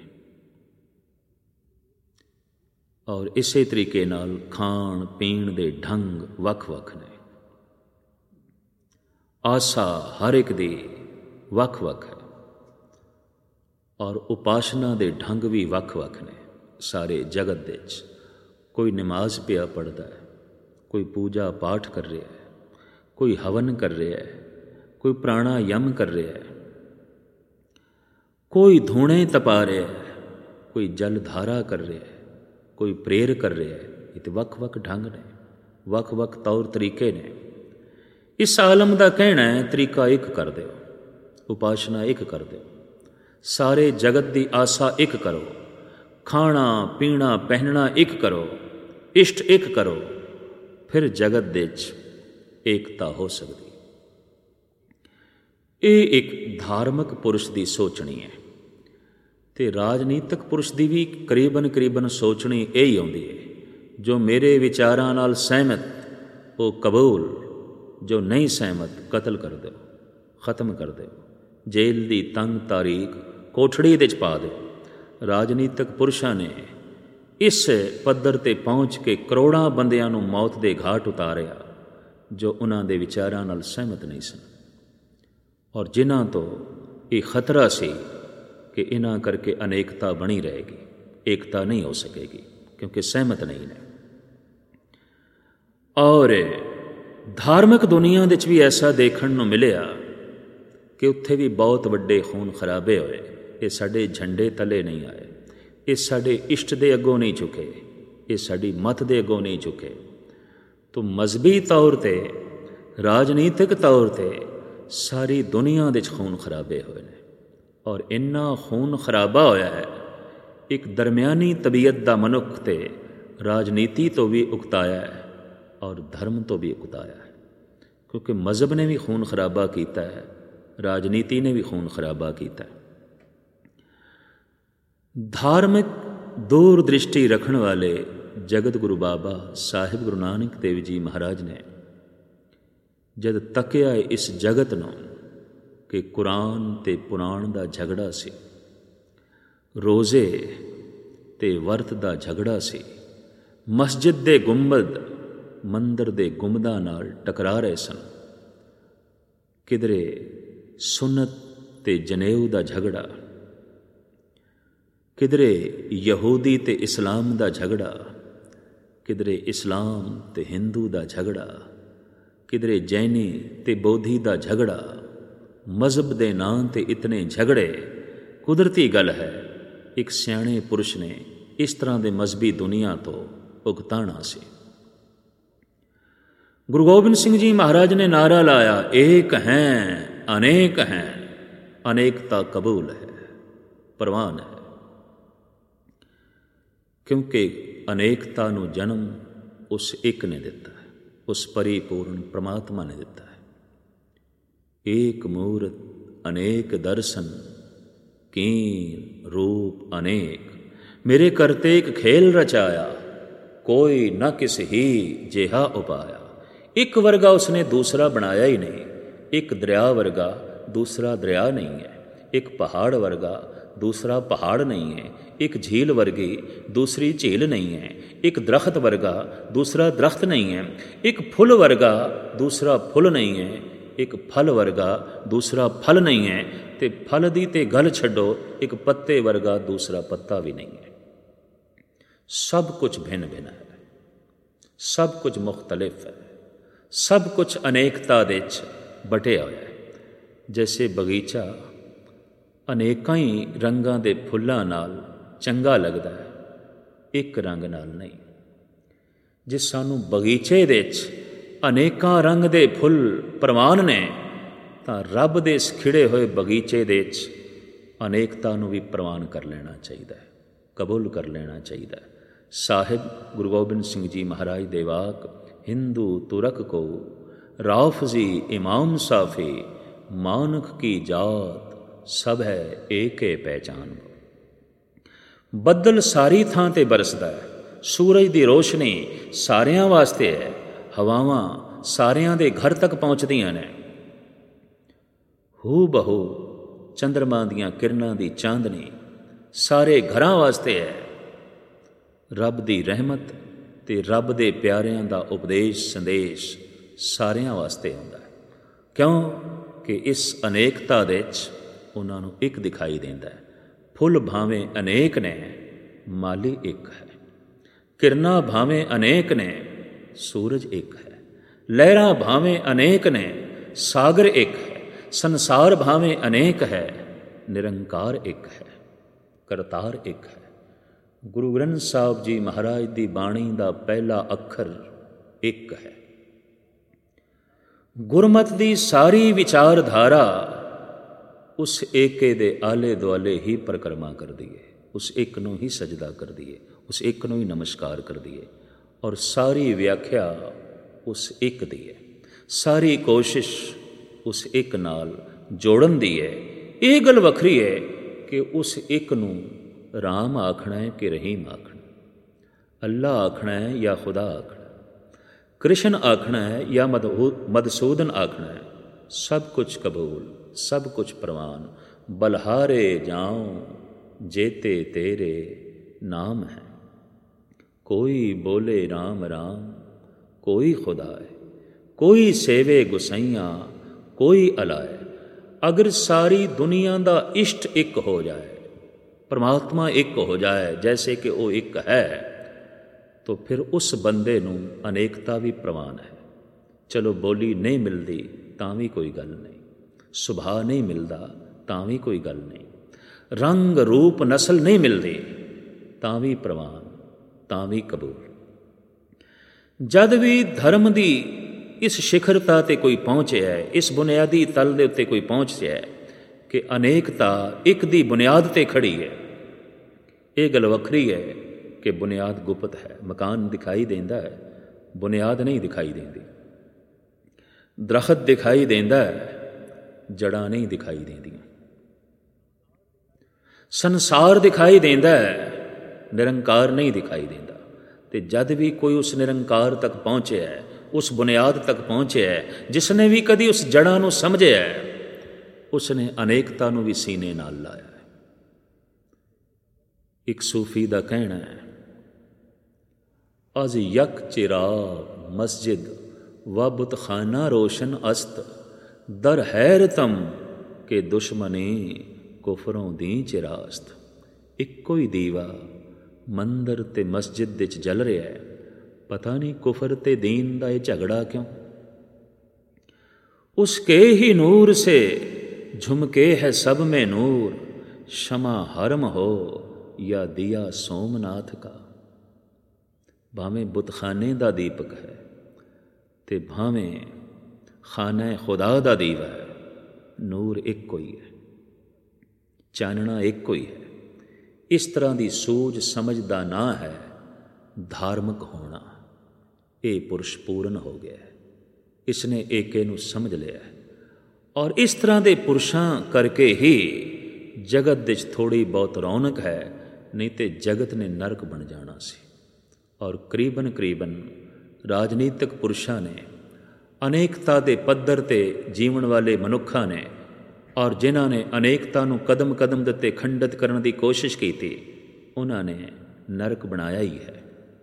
ਔਰ ਇਸੇ ਤਰੀਕੇ ਨਾਲ ਖਾਣ ਪੀਣ ਦੇ ਢੰਗ ਵੱਖ ਵੱਖ ਨੇ, ਆਸਾ ਹਰ ਇੱਕ ਦੀ ਵੱਖ ਵੱਖ ਹੈ, ਔਰ ਉਪਾਸਨਾ ਦੇ ਢੰਗ ਵੀ ਵੱਖ ਵੱਖ ਨੇ ਸਾਰੇ ਜਗਤ ਦੇ 'ਚ। ਕੋਈ ਨਮਾਜ਼ ਪਿਆ ਪੜ੍ਹਦਾ ਹੈ, ਕੋਈ ਪੂਜਾ ਪਾਠ ਕਰ ਰਿਹਾ ਹੈ, ਕੋਈ ਹਵਨ ਕਰ ਰਿਹਾ ਹੈ, ਕੋਈ ਪ੍ਰਾਣਾਯਮ ਕਰ ਰਿਹਾ ਹੈ, ਕੋਈ ਧੂਣੇ ਤਪਾ ਰਿਹਾ ਹੈ, ਕੋਈ ਜਲ ਧਾਰਾ ਕਰ ਰਿਹਾ ਹੈ, ਕੋਈ ਪ੍ਰੇਰ ਕਰ ਰਿਹਾ ਹੈ। ਇਹ ਤਾਂ ਵੱਖ-ਵੱਖ ਢੰਗ ਨੇ, ਵੱਖ-ਵੱਖ ਤੌਰ ਤਰੀਕੇ ਨੇ। ਇਸ ਆਲਮ ਦਾ ਕਹਿਣਾ ਹੈ ਤਰੀਕਾ ਇੱਕ ਕਰ ਦਿਓ, ਉਪਾਸਨਾ ਇੱਕ ਕਰ ਦਿਓ, ਸਾਰੇ ਜਗਤ ਦੀ ਆਸਾ ਇੱਕ ਕਰੋ, ਖਾਣਾ ਪੀਣਾ ਪਹਿਨਣਾ ਇੱਕ ਕਰੋ, ਇਸ਼ਟ ਇੱਕ ਕਰੋ, ਫਿਰ ਜਗਤ ਦੇ 'ਚ ਏਕਤਾ ਹੋ ਸਕਦੀ। ਇਹ ਇੱਕ ਧਾਰਮਿਕ ਪੁਰਸ਼ ਦੀ ਸੋਚਣੀ ਹੈ ਅਤੇ ਰਾਜਨੀਤਿਕ ਪੁਰਸ਼ ਦੀ ਵੀ ਕਰੀਬਨ ਸੋਚਣੀ ਇਹੀ ਆਉਂਦੀ ਹੈ, ਜੋ ਮੇਰੇ ਵਿਚਾਰਾਂ ਨਾਲ ਸਹਿਮਤ ਉਹ ਕਬੂਲ, ਜੋ ਨਹੀਂ ਸਹਿਮਤ ਕਤਲ ਕਰ ਦਿਓ, ਖਤਮ ਕਰ ਦਿਓ, ਜੇਲ੍ਹ ਦੀ ਤੰਗ ਤਾਰੀਖ ਕੋਠੜੀ ਦੇ 'ਚ ਪਾ ਦਿਓ। ਰਾਜਨੀਤਿਕ ਪੁਰਸ਼ਾਂ ਨੇ ਇਸ ਪੱਧਰ 'ਤੇ ਪਹੁੰਚ ਕੇ ਕਰੋੜਾਂ ਬੰਦਿਆਂ ਨੂੰ ਮੌਤ ਦੇ ਘਾਟ ਉਤਾਰਿਆ ਜੋ ਉਹਨਾਂ ਦੇ ਵਿਚਾਰਾਂ ਨਾਲ ਸਹਿਮਤ ਨਹੀਂ ਸਨ, ਔਰ ਜਿਨ੍ਹਾਂ ਤੋਂ ਇਹ ਖਤਰਾ ਸੀ ਕਿ ਇਹਨਾਂ ਕਰਕੇ ਅਨੇਕਤਾ ਬਣੀ ਰਹੇਗੀ, ਏਕਤਾ ਨਹੀਂ ਹੋ ਸਕੇਗੀ ਕਿਉਂਕਿ ਸਹਿਮਤ ਨਹੀਂ ਨੇ। ਔਰ ਧਾਰਮਿਕ ਦੁਨੀਆ ਦੇ 'ਚ ਵੀ ਐਸਾ ਦੇਖਣ ਨੂੰ ਮਿਲਿਆ ਕਿ ਉੱਥੇ ਵੀ ਬਹੁਤ ਵੱਡੇ ਖੂਨ ਖਰਾਬੇ ਹੋਏ। ਇਹ ਸਾਡੇ ਝੰਡੇ ਤਲੇ ਨਹੀਂ ਆਏ, ਇਹ ਸਾਡੇ ਇਸ਼ਟ ਦੇ ਅੱਗੋਂ ਨਹੀਂ ਝੁਕੇ, ਇਹ ਸਾਡੀ ਮੱਤ ਦੇ ਅੱਗੋਂ ਨਹੀਂ ਝੁਕੇ। ਤੋ ਮਜ਼ਹਬੀ ਤੌਰ 'ਤੇ, ਰਾਜਨੀਤਿਕ ਤੌਰ 'ਤੇ ਸਾਰੀ ਦੁਨੀਆ ਦੇ 'ਚ ਖੂਨ ਖਰਾਬੇ ਹੋਏ ਨੇ, ਔਰ ਇੰਨਾ ਖੂਨ ਖਰਾਬਾ ਹੋਇਆ ਹੈ, ਇੱਕ ਦਰਮਿਆਨੀ ਤਬੀਅਤ ਦਾ ਮਨੁੱਖ ਤੇ ਰਾਜਨੀਤੀ ਤੋਂ ਵੀ ਉਕਤਾਇਆ ਹੈ ਔਰ ਧਰਮ ਤੋਂ ਵੀ ਉਕਤਾਇਆ ਹੈ, ਕਿਉਂਕਿ ਮਜ਼ਹਬ ਨੇ ਵੀ ਖੂਨ ਖਰਾਬਾ ਕੀਤਾ ਹੈ, ਰਾਜਨੀਤੀ ਨੇ ਵੀ ਖੂਨ ਖਰਾਬਾ ਕੀਤਾ ਹੈ। ਧਾਰਮਿਕ ਦੂਰ ਦ੍ਰਿਸ਼ਟੀ ਰੱਖਣ ਵਾਲੇ ਜਗਤ ਗੁਰੂ ਬਾਬਾ ਸਾਹਿਬ ਗੁਰੂ ਨਾਨਕ ਦੇਵ ਜੀ ਮਹਾਰਾਜ ਨੇ ਜਦ ਤੱਕਿਆ ਇਸ ਜਗਤ ਨੂੰ ਕਿ ਕੁਰਾਨ ਅਤੇ ਪੁਰਾਣ ਦਾ ਝਗੜਾ ਸੀ, ਰੋਜ਼ੇ ਅਤੇ ਵਰਤ ਦਾ ਝਗੜਾ ਸੀ, ਮਸਜਿਦ ਦੇ ਗੁੰਬਦ ਮੰਦਰ ਦੇ ਗੁੰਬਦਾਂ ਨਾਲ ਟਕਰਾ ਰਹੇ ਸਨ, ਕਿਧਰੇ ਸੁੰਨਤ ਅਤੇ ਜਨੇਊ ਦਾ ਝਗੜਾ, ਕਿਧਰੇ ਯਹੂਦੀ ਅਤੇ ਇਸਲਾਮ ਦਾ ਝਗੜਾ, ਕਿਧਰੇ ਇਸਲਾਮ ਅਤੇ ਹਿੰਦੂ ਦਾ ਝਗੜਾ, ਕਿਧਰੇ ਜੈਨੀ ਅਤੇ ਬੋਧੀ ਦਾ ਝਗੜਾ। ਮਜ਼ਹਬ ਦੇ ਨਾਂ 'ਤੇ ਇਤਨੇ ਝਗੜੇ ਕੁਦਰਤੀ ਗੱਲ ਹੈ, ਇੱਕ ਸਿਆਣੇ ਪੁਰਸ਼ ਨੇ ਇਸ ਤਰ੍ਹਾਂ ਦੇ ਮਜ਼ਹਬੀ ਦੁਨੀਆ ਤੋਂ ਉਗਤਾਣਾ ਸੀ। ਗੁਰੂ ਗੋਬਿੰਦ ਸਿੰਘ ਜੀ ਮਹਾਰਾਜ ਨੇ ਨਾਅਰਾ ਲਾਇਆ, ਏਕ ਹੈ ਅਨੇਕ ਹੈ, ਅਨੇਕਤਾ ਕਬੂਲ ਹੈ, ਪ੍ਰਵਾਨ ਹੈ, ਕਿਉਂਕਿ ਅਨੇਕਤਾ ਨੂੰ ਜਨਮ ਉਸ ਇੱਕ ਨੇ ਦਿੱਤਾ ਹੈ, ਉਸ ਪਰਿਪੂਰਨ ਪ੍ਰਮਾਤਮਾ ਨੇ ਦਿੱਤਾ ਹੈ। ਏਕ ਮੂਰਤ ਅਨੇਕ ਦਰਸ਼ਨ, ਕੀਨ ਰੂਪ ਅਨੇਕ, ਮੇਰੇ ਕਰਤੇ ਇੱਕ ਖੇਲ ਰਚਾਇਆ, ਕੋਈ ਨਾ ਕਿਸ ਹੀ ਜਿਹਾ ਉਪਾਇਆ। ਇੱਕ ਵਰਗਾ ਉਸਨੇ ਦੂਸਰਾ ਬਣਾਇਆ ਹੀ ਨਹੀਂ, ਇੱਕ ਦਰਿਆ ਵਰਗਾ ਦੂਸਰਾ ਦਰਿਆ ਨਹੀਂ ਹੈ, ਇੱਕ ਪਹਾੜ ਵਰਗਾ ਦੂਸਰਾ ਪਹਾੜ ਨਹੀਂ ਹੈ, ਇੱਕ ਝੀਲ ਵਰਗੀ ਦੂਸਰੀ ਝੀਲ ਨਹੀਂ ਹੈ, ਇੱਕ ਦਰਖਤ ਵਰਗਾ ਦੂਸਰਾ ਦਰਖਤ ਨਹੀਂ ਹੈ, ਇੱਕ ਫੁੱਲ ਵਰਗਾ ਦੂਸਰਾ ਫੁੱਲ ਨਹੀਂ ਹੈ, ਇੱਕ ਫਲ ਵਰਗਾ ਦੂਸਰਾ ਫਲ ਨਹੀਂ ਹੈ, ਅਤੇ ਫਲ ਦੀ ਤੇ ਗੱਲ ਛੱਡੋ, ਇੱਕ ਪੱਤੇ ਵਰਗਾ ਦੂਸਰਾ ਪੱਤਾ ਵੀ ਨਹੀਂ ਹੈ। ਸਭ ਕੁਝ ਭਿੰਨ ਭਿੰਨ ਹੈ, ਸਭ ਕੁਝ ਮੁਖਤਲਿਫ ਹੈ, ਸਭ ਕੁਝ ਅਨੇਕਤਾ ਦੇ 'ਚ ਬਟਿਆ ਹੋਇਆ ਹੈ। ਜੈਸੇ ਬਗੀਚਾ ਅਨੇਕਾਂ ਹੀ ਰੰਗਾਂ ਦੇ ਫੁੱਲਾਂ ਨਾਲ ਚੰਗਾ ਲੱਗਦਾ ਹੈ, ਇੱਕ ਰੰਗ ਨਾਲ ਨਹੀਂ। ਜੇ ਸਾਨੂੰ ਬਗੀਚੇ ਦੇ 'ਚ ਅਨੇਕਾਂ ਰੰਗ ਦੇ ਫੁੱਲ ਪ੍ਰਵਾਨ ਨੇ, ਤਾਂ ਰੱਬ ਦੇ ਇਸ ਖਿੜੇ ਹੋਏ ਬਗੀਚੇ ਦੇ 'ਚ ਅਨੇਕਤਾ ਨੂੰ ਵੀ ਪ੍ਰਵਾਨ ਕਰ ਲੈਣਾ ਚਾਹੀਦਾ ਹੈ, ਕਬੂਲ ਕਰ ਲੈਣਾ ਚਾਹੀਦਾ ਹੈ। ਸਾਹਿਬ ਗੁਰੂ ਗੋਬਿੰਦ ਸਿੰਘ ਜੀ ਮਹਾਰਾਜ ਦੇ ਵਾਕ, ਹਿੰਦੂ ਤੁਰਕ ਕੋ ਰਾਫਜ਼ੀ ਇਮਾਮ ਸਾਫੀ, ਮਾਨਕ ਕੀ ਜਾਤ ਸਭ ਹੈ ਏਕੇ ਪਹਿਚਾਨ। ਬੱਦਲ ਸਾਰੀ ਥਾਂ 'ਤੇ ਬਰਸਦਾ ਹੈ, ਸੂਰਜ ਦੀ ਰੋਸ਼ਨੀ ਸਾਰਿਆਂ ਵਾਸਤੇ ਹੈ, ਹਵਾਵਾਂ ਸਾਰਿਆਂ ਦੇ ਘਰ ਤੱਕ ਪਹੁੰਚਦੀਆਂ ਨੇ। ਹੂ ਬਹੂ ਚੰਦਰਮਾ ਦੀਆਂ ਕਿਰਨਾਂ ਦੀ ਚਾਂਦਨੀ ਸਾਰੇ ਘਰਾਂ ਵਾਸਤੇ ਹੈ। ਰੱਬ ਦੀ ਰਹਿਮਤ ਅਤੇ ਰੱਬ ਦੇ ਪਿਆਰਿਆਂ ਦਾ ਉਪਦੇਸ਼ ਸੰਦੇਸ਼ ਸਾਰਿਆਂ ਵਾਸਤੇ ਹੁੰਦਾ ਹੈ, ਕਿਉਂਕਿ ਇਸ ਅਨੇਕਤਾ ਦੇ 'ਚ ਉਹਨਾਂ ਨੂੰ ਇੱਕ ਦਿਖਾਈ ਦਿੰਦਾ ਹੈ। ਫੁੱਲ ਭਾਵੇਂ ਅਨੇਕ ਨੇ, ਮਾਲੀ ਇੱਕ ਹੈ। ਕਿਰਨਾਂ ਭਾਵੇਂ ਅਨੇਕ ਨੇ, ਸੂਰਜ ਇੱਕ ਹੈ। ਲਹਿਰਾਂ ਭਾਵੇਂ ਅਨੇਕ ਨੇ, ਸਾਗਰ ਇੱਕ ਹੈ। ਸੰਸਾਰ ਭਾਵੇਂ ਅਨੇਕ ਹੈ, ਨਿਰੰਕਾਰ ਇੱਕ ਹੈ, ਕਰਤਾਰ ਇੱਕ ਹੈ। ਗੁਰੂ ਗ੍ਰੰਥ ਸਾਹਿਬ ਜੀ ਮਹਾਰਾਜ ਦੀ ਬਾਣੀ ਦਾ ਪਹਿਲਾ ਅੱਖਰ ਇੱਕ ਹੈ। ਗੁਰਮਤਿ ਦੀ ਸਾਰੀ ਵਿਚਾਰਧਾਰਾ ਉਸ ਏਕੇ ਦੇ ਆਲੇ ਦੁਆਲੇ ਹੀ ਪਰਿਕਰਮਾ ਕਰਦੀ ਹੈ। ਉਸ ਇੱਕ ਨੂੰ ਹੀ ਸਜਦਾ ਕਰਦੀ ਹੈ, ਉਸ ਇੱਕ ਨੂੰ ਹੀ ਨਮਸਕਾਰ ਕਰਦੀ ਹੈ। ਔਰ ਸਾਰੀ ਵਿਆਖਿਆ ਉਸ ਇੱਕ ਦੀ ਹੈ। ਸਾਰੀ ਕੋਸ਼ਿਸ਼ ਉਸ ਇੱਕ ਨਾਲ ਜੋੜਨ ਦੀ ਹੈ। ਇਹ ਗੱਲ ਵੱਖਰੀ ਹੈ ਕਿ ਉਸ ਇੱਕ ਨੂੰ ਰਾਮ ਆਖਣਾ ਹੈ ਕਿ ਰਹੀਮ ਆਖਣਾ, ਅੱਲਾ ਆਖਣਾ ਹੈ ਜਾਂ ਖੁਦਾ ਆਖਣਾ, ਕ੍ਰਿਸ਼ਨ ਆਖਣਾ ਹੈ ਜਾਂ ਮਧੂਸੂਦਨ ਆਖਣਾ ਹੈ। ਸਭ ਕੁਛ ਕਬੂਲ, ਸਭ ਕੁਛ ਪ੍ਰਵਾਨ। ਬਲਹਾਰੇ ਜਾਉ ਜੇਤੇ ਤੇਰੇ ਨਾਮ ਹੈ। ਕੋਈ ਬੋਲੇ ਰਾਮ ਰਾਮ, ਕੋਈ ਖੁਦਾ ਹੈ। ਕੋਈ ਸੇਵੇ ਗੁਸਈਆਂ, ਕੋਈ ਅਲਾਏ। ਅਗਰ ਸਾਰੀ ਦੁਨੀਆ ਦਾ ਇਸ਼ਟ ਇੱਕ ਹੋ ਜਾਏ, ਪਰਮਾਤਮਾ ਇੱਕ ਹੋ ਜਾਏ ਜੈਸੇ ਕਿ ਉਹ ਇੱਕ ਹੈ, ਤਾਂ ਫਿਰ ਉਸ ਬੰਦੇ ਨੂੰ ਅਨੇਕਤਾ ਵੀ ਪ੍ਰਵਾਨ ਹੈ। ਚਲੋ ਬੋਲੀ ਨਹੀਂ ਮਿਲਦੀ ਤਾਂ ਵੀ ਕੋਈ ਗੱਲ ਨਹੀਂ, ਸੁਭਾਅ ਨਹੀਂ ਮਿਲਦਾ ਤਾਂ ਵੀ ਕੋਈ ਗੱਲ ਨਹੀਂ, ਰੰਗ ਰੂਪ ਨਸਲ ਨਹੀਂ ਮਿਲਦੀ ਤਾਂ ਵੀ ਪ੍ਰਵਾਨ, ਤਾਂ ਵੀ ਕਬੂਲ। ਜਦ ਵੀ ਧਰਮ ਦੀ ਇਸ ਸਿਖਰਤਾ 'ਤੇ ਕੋਈ ਪਹੁੰਚਿਆ ਹੈ, ਇਸ ਬੁਨਿਆਦੀ ਤਲ ਦੇ ਉੱਤੇ ਕੋਈ ਪਹੁੰਚਿਆ ਹੈ ਕਿ ਅਨੇਕਤਾ ਇੱਕ ਦੀ ਬੁਨਿਆਦ 'ਤੇ ਖੜੀ ਹੈ। ਇਹ ਗੱਲ ਵੱਖਰੀ ਹੈ ਕਿ ਬੁਨਿਆਦ ਗੁਪਤ ਹੈ। ਮਕਾਨ ਦਿਖਾਈ ਦਿੰਦਾ ਹੈ, ਬੁਨਿਆਦ ਨਹੀਂ ਦਿਖਾਈ ਦਿੰਦੀ। ਦਰਖਤ ਦਿਖਾਈ ਦਿੰਦਾ ਹੈ, ਜੜ੍ਹਾਂ ਨਹੀਂ ਦਿਖਾਈ ਦਿੰਦੀਆਂ। ਸੰਸਾਰ ਦਿਖਾਈ ਦਿੰਦਾ ਹੈ, ਨਿਰੰਕਾਰ ਨਹੀਂ ਦਿਖਾਈ ਦਿੰਦਾ। ਅਤੇ ਜਦ ਵੀ ਕੋਈ ਉਸ ਨਿਰੰਕਾਰ ਤੱਕ ਪਹੁੰਚਿਆ ਹੈ, ਉਸ ਬੁਨਿਆਦ ਤੱਕ ਪਹੁੰਚਿਆ ਹੈ, ਜਿਸ ਨੇ ਵੀ ਕਦੀ ਉਸ ਜੜ੍ਹਾਂ ਨੂੰ ਸਮਝਿਆ ਹੈ, ਉਸ ਨੇ ਅਨੇਕਤਾ ਨੂੰ ਵੀ ਸੀਨੇ ਨਾਲ ਲਾਇਆ ਹੈ। ਇੱਕ ਸੂਫੀ ਦਾ ਕਹਿਣਾ ਹੈ, ਅਜ਼ ਯਕ ਚਿਰਾਗ ਮਸਜਿਦ ਵ ਬੁਤਖਾਨਾ ਰੋਸ਼ਨ ਅਸਤ, ਦਰ ਹੈਰਤਮ ਕੇ ਦੁਸ਼ਮਨੀ ਕੁਫਰੋਂ ਦੀ ਚਿਰਾਸਤ। ਇੱਕੋ ਹੀ ਦੀਵਾ ਮੰਦਰ ਤੇ ਮਸਜਿਦ ਵਿੱਚ ਜਲ ਰਿਹਾ ਹੈ। ਪਤਾ ਨਹੀਂ ਕੁਫਰ ਤੇ ਦੀਨ ਦਾ ਇਹ ਝਗੜਾ ਕਿਉਂ। ਉਸਕੇ ਹੀ ਨੂਰ ਸੇ ਝੁਮਕੇ ਹੈ ਸਭ ਮੇਂ ਨੂਰ, ਸ਼ਮਾ ਹਰਮ ਹੋ ਜਾਂ ਦੀਆ ਸੋਮਨਾਥ ਕਾ। ਭਾਵੇਂ ਬੁਤਖਾਨੇ ਦਾ ਦੀਪਕ ਹੈ ਤੇ ਭਾਵੇਂ ਖਾਨਾ ਖੁਦਾ ਦਾ ਦੀਵਾ ਹੈ, ਨੂਰ ਇੱਕੋ ਹੀ ਹੈ, ਚਾਨਣਾ ਇੱਕੋ ਹੀ ਹੈ। ਇਸ ਤਰ੍ਹਾਂ ਦੀ ਸੂਝ ਸਮਝ ਦਾ ਨਾਂ ਹੈ ਧਾਰਮਿਕ ਹੋਣਾ। ਇਹ ਪੁਰਸ਼ ਪੂਰਨ ਹੋ ਗਿਆ ਹੈ, ਇਸ ਨੇ ਏਕੇ ਨੂੰ ਸਮਝ ਲਿਆ ਹੈ। ਔਰ ਇਸ ਤਰ੍ਹਾਂ ਦੇ ਪੁਰਸ਼ਾਂ ਕਰਕੇ ਹੀ ਜਗਤ ਵਿੱਚ ਥੋੜ੍ਹੀ ਬਹੁਤ ਰੌਣਕ ਹੈ, ਨਹੀਂ ਤੇ ਜਗਤ ਨੇ ਨਰਕ ਬਣ ਜਾਣਾ ਸੀ। ਔਰ ਕਰੀਬਨ ਰਾਜਨੀਤਿਕ ਪੁਰਸ਼ਾਂ ਨੇ, ਅਨੇਕਤਾ ਦੇ ਪੱਧਰ 'ਤੇ ਜੀਵਨ ਵਾਲੇ ਮਨੁੱਖਾਂ ਨੇ, ਔਰ ਜਿਨ੍ਹਾਂ ਨੇ ਅਨੇਕਤਾ ਨੂੰ ਕਦਮ ਕਦਮ ਦੇ ਉੱਤੇ ਖੰਡਿਤ ਕਰਨ ਦੀ ਕੋਸ਼ਿਸ਼ ਕੀਤੀ, ਉਹਨਾਂ ਨੇ ਨਰਕ ਬਣਾਇਆ ਹੀ ਹੈ।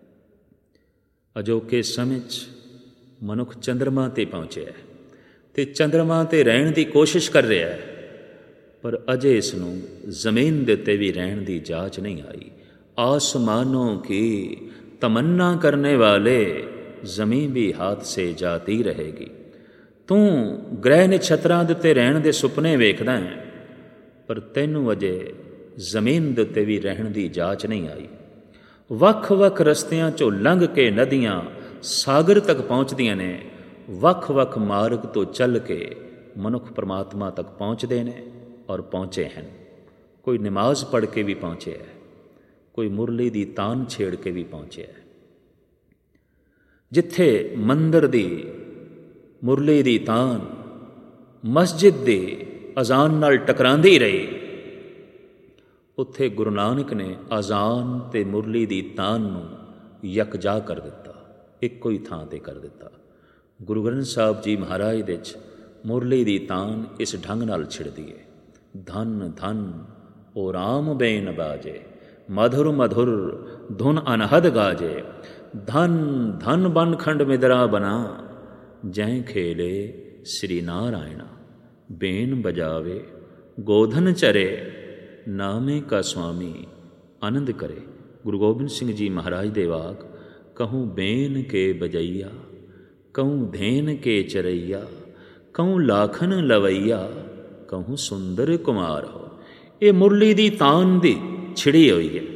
ਅਜੋਕੇ ਸਮੇਂ 'ਚ ਮਨੁੱਖ ਚੰਦਰਮਾ 'ਤੇ ਪਹੁੰਚਿਆ ਹੈ ਅਤੇ ਚੰਦਰਮਾ 'ਤੇ ਰਹਿਣ ਦੀ ਕੋਸ਼ਿਸ਼ ਕਰ ਰਿਹਾ ਹੈ, ਪਰ ਅਜੇ ਇਸ ਨੂੰ ਜ਼ਮੀਨ ਦੇ ਉੱਤੇ ਵੀ ਰਹਿਣ ਦੀ ਜਾਚ ਨਹੀਂ ਆਈ। ਆਸਮਾਨੋਂ ਕੀ ਤਮੰਨਾ ਕਰਨੇ ਵਾਲੇ, ਜ਼ਮੀਨ ਵੀ ਹਾਥ ਸੇ ਜਾਤੀ ਰਹੇਗੀ। ਤੂੰ ਗ੍ਰਹਿ ਨਛੱਤਰਾਂ ਦੇ ਉੱਤੇ ਰਹਿਣ ਦੇ ਸੁਪਨੇ ਵੇਖਦਾ ਹੈ, ਪਰ ਤੈਨੂੰ ਅਜੇ ਜ਼ਮੀਨ ਦੇ ਉੱਤੇ ਵੀ ਰਹਿਣ ਦੀ ਜਾਚ ਨਹੀਂ ਆਈ। ਵੱਖ ਵੱਖ ਰਸਤਿਆਂ 'ਚੋਂ ਲੰਘ ਕੇ ਨਦੀਆਂ ਸਾਗਰ ਤੱਕ ਪਹੁੰਚਦੀਆਂ ਨੇ। ਵੱਖ ਵੱਖ ਮਾਰਗ ਤੋਂ ਚੱਲ ਕੇ ਮਨੁੱਖ ਪਰਮਾਤਮਾ ਤੱਕ ਪਹੁੰਚਦੇ ਨੇ ਔਰ ਪਹੁੰਚੇ ਹਨ। ਕੋਈ ਨਮਾਜ਼ ਪੜ੍ਹ ਕੇ ਵੀ ਪਹੁੰਚਿਆ ਹੈ, ਕੋਈ ਮੁਰਲੀ ਦੀ ਤਾਨ ਛੇੜ ਕੇ ਵੀ ਪਹੁੰਚਿਆ ਹੈ। ਜਿੱਥੇ ਮੰਦਰ ਦੀ ਮੁਰਲੀ ਦੀ ਤਾਨ ਮਸਜਿਦ ਦੀ ਅਜ਼ਾਨ ਨਾਲ ਟਕਰਾਂਦੀ ਰਹੀ, ਉੱਥੇ ਗੁਰੂ ਨਾਨਕ ਨੇ ਅਜ਼ਾਨ ਅਤੇ ਮੁਰਲੀ ਦੀ ਤਾਨ ਨੂੰ ਯਕਜਾ ਕਰ ਦਿੱਤਾ, ਇੱਕੋ ਹੀ ਥਾਂ 'ਤੇ ਕਰ ਦਿੱਤਾ। ਗੁਰੂ ਗ੍ਰੰਥ ਸਾਹਿਬ ਜੀ ਮਹਾਰਾਜ ਦੇ 'ਚ ਮੁਰਲੀ ਦੀ ਤਾਨ ਇਸ ਢੰਗ ਨਾਲ ਛਿੜਦੀ ਹੈ, ਧਨ ਧਨ ਓ ਰਾਮ ਬੇਨ ਬਾਜੇ, ਮਧੁਰ ਮਧੁਰ ਧੁਨ ਅਨਹਦ ਗਾਜੇ। ਧਨ ਧਨ ਬਨ ਖੰਡ ਮਿਦਰਾ ਬਨਾ, ਜੈ ਖੇਲੇ ਸ੍ਰੀ ਨਾਰਾਇਣਾ। ਬੇਨ ਬਜਾਵੇ ਗੋਧਨ ਚਰੇ, ਨਾਮੇ ਕਾ ਸੁਆਮੀ ਆਨੰਦ ਕਰੇ। ਗੁਰੂ ਗੋਬਿੰਦ ਸਿੰਘ ਜੀ ਮਹਾਰਾਜ ਦੇ ਵਾਕ कहूँ बेन के बजैया, कहूँ धेन के चरैया, कहूँ लाखन लवैया, कहूँ सुंदर कुमार हो। ये मुरली दी तान दी छिड़ी हुई है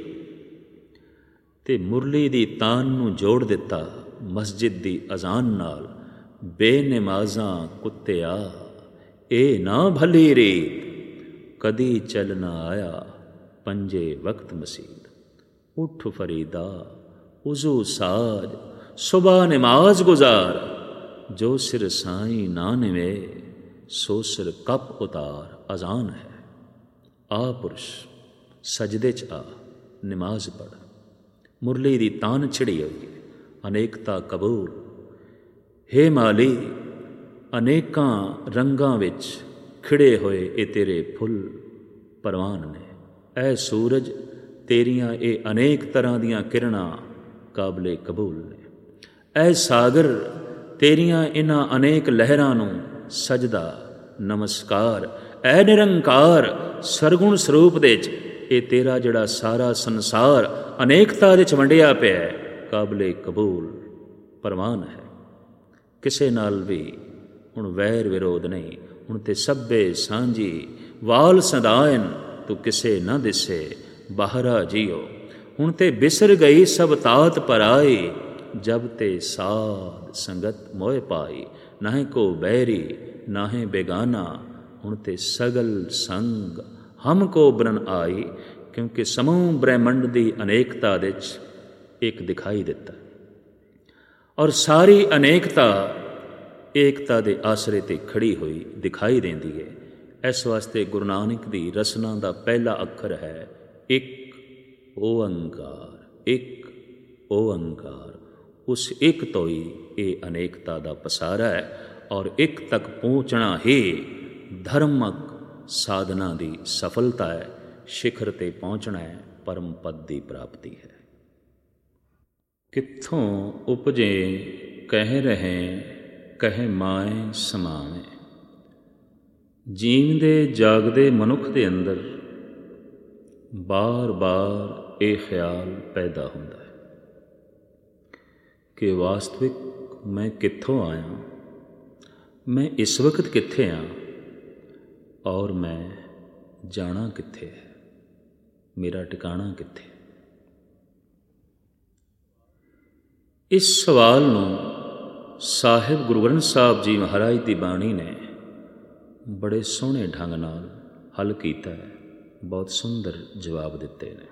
ते मुरली दी तान नूं जोड़ दिता मस्जिद दी अजान नाल। बेनमाज़ां कुत्तिया ए ना भली रीत, कदी चल ना आया पंजे वक्त मसीद। उठ फरीदा उजू साज, सुबह नमाज गुजार, जो सिर साई ना निवे सो सिर कप उतार। अजान है, आ पुरुष सजदे च आ, नमाज पढ़। मुरली दी तान छिड़ी हुई है, अनेकता कबूल। हे माली अनेकां रंगां विच खिड़े होए ये तेरे फुल परवान ने। ऐ सूरज तेरियां ये अनेक तरह दियां किरणां काबले कबूल ने। ऐ सागर तेरियां इन्हां अनेक लहरां नूं सजदा नमस्कार। ऐ निरंकार सरगुण ਸਰੂਪ ਦੇ 'ਚ ਇਹ ਤੇਰਾ ਜਿਹੜਾ ਸਾਰਾ ਸੰਸਾਰ ਅਨੇਕਤਾ ਦੇ 'ਚ ਵੰਡਿਆ ਪਿਆ ਹੈ, ਕਾਬਲੇ ਕਬੂਲ ਪ੍ਰਵਾਨ ਹੈ। ਕਿਸੇ ਨਾਲ ਵੀ ਹੁਣ ਵੈਰ ਵਿਰੋਧ ਨਹੀਂ, ਹੁਣ ਤੇ ਸਭੇ ਸਾਂਝੀ ਵਾਲ ਸਦਾਇਨ, ਤੂੰ ਕਿਸੇ ਨਾ ਦਿਸੇ ਬਾਹਰਾ ਜੀਓ। ਹੁਣ ਤੇ ਬਿਸਰ ਗਈ ਸਭ ਤਾਤ ਪਰਾਈ, ਜਬ ਤੇ ਸਾਧ ਸੰਗਤ ਮੋਹ ਪਾਈ। ਨਾਹੀਂ ਕੋ ਬੈਰੀ ਨਾਹੀਂ ਬੇਗਾਨਾ, ਹੁਣ ਤੇ ਸਗਲ ਸੰਗ ਹਮ ਕੋ ਬਰਨ ਆਈ। ਕਿਉਂਕਿ ਸਮੂਹ ਬ੍ਰਹਿਮੰਡ ਦੀ ਅਨੇਕਤਾ ਦੇ 'ਚ ਇੱਕ ਦਿਖਾਈ ਦਿੱਤਾ, ਔਰ ਸਾਰੀ ਅਨੇਕਤਾ ਏਕਤਾ ਦੇ ਆਸਰੇ 'ਤੇ ਖੜੀ ਹੋਈ ਦਿਖਾਈ ਦਿੰਦੀ ਹੈ। ਇਸ ਵਾਸਤੇ ਗੁਰੂ ਨਾਨਕ ਦੀ ਰਸਨਾ ਦਾ ਪਹਿਲਾ ਅੱਖਰ ਹੈ ਇੱਕ ਓਅੰਕਾਰ। ਇੱਕ ਓਅੰਕਾਰ, ਉਸ ਇੱਕ ਤੋਂ ਹੀ ਇਹ ਅਨੇਕਤਾ ਦਾ ਪਸਾਰਾ ਹੈ, ਔਰ ਇੱਕ ਤੱਕ ਪਹੁੰਚਣਾ ਹੀ ਧਰਮਕ ਸਾਧਨਾ ਦੀ ਸਫਲਤਾ ਹੈ। ਸਿਖਰ 'ਤੇ ਪਹੁੰਚਣਾ ਹੈ, ਪਰਮ ਪਦ ਦੀ ਪ੍ਰਾਪਤੀ ਹੈ। ਕਿੱਥੋਂ ਉਪਜੇ ਕਹਿ ਰਹੇ ਕਹਿ ਮਾਏ ਸਮਾਵੇਂ। ਜੀਵਦੇ ਜਾਗਦੇ ਮਨੁੱਖ ਦੇ ਅੰਦਰ ਬਾਰ-ਬਾਰ ਇਹ ਖਿਆਲ ਪੈਦਾ ਹੁੰਦਾ ਹੈ ਕਿ ਵਾਸਤਵਿਕ ਮੈਂ ਕਿੱਥੋਂ ਆਇਆ, ਮੈਂ ਇਸ ਵਕਤ ਕਿੱਥੇ ਹਾਂ, ਔਰ ਮੈਂ ਜਾਣਾ ਕਿੱਥੇ ਹੈ, ਮੇਰਾ ਟਿਕਾਣਾ ਕਿੱਥੇ। ਇਸ ਸਵਾਲ ਨੂੰ ਸਾਹਿਬ ਗੁਰੂ ਗ੍ਰੰਥ ਸਾਹਿਬ ਜੀ ਮਹਾਰਾਜ ਦੀ ਬਾਣੀ ਨੇ ਬੜੇ ਸੋਹਣੇ ਢੰਗ ਨਾਲ ਹੱਲ ਕੀਤਾ ਹੈ, ਬਹੁਤ ਸੁੰਦਰ ਜਵਾਬ ਦਿੱਤੇ ਨੇ।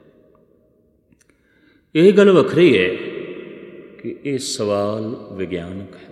ਇਹ ਗੱਲ ਵੱਖਰੀ ਹੈ ਕਿ ਇਹ ਸਵਾਲ ਵਿਗਿਆਨਕ ਹੈ,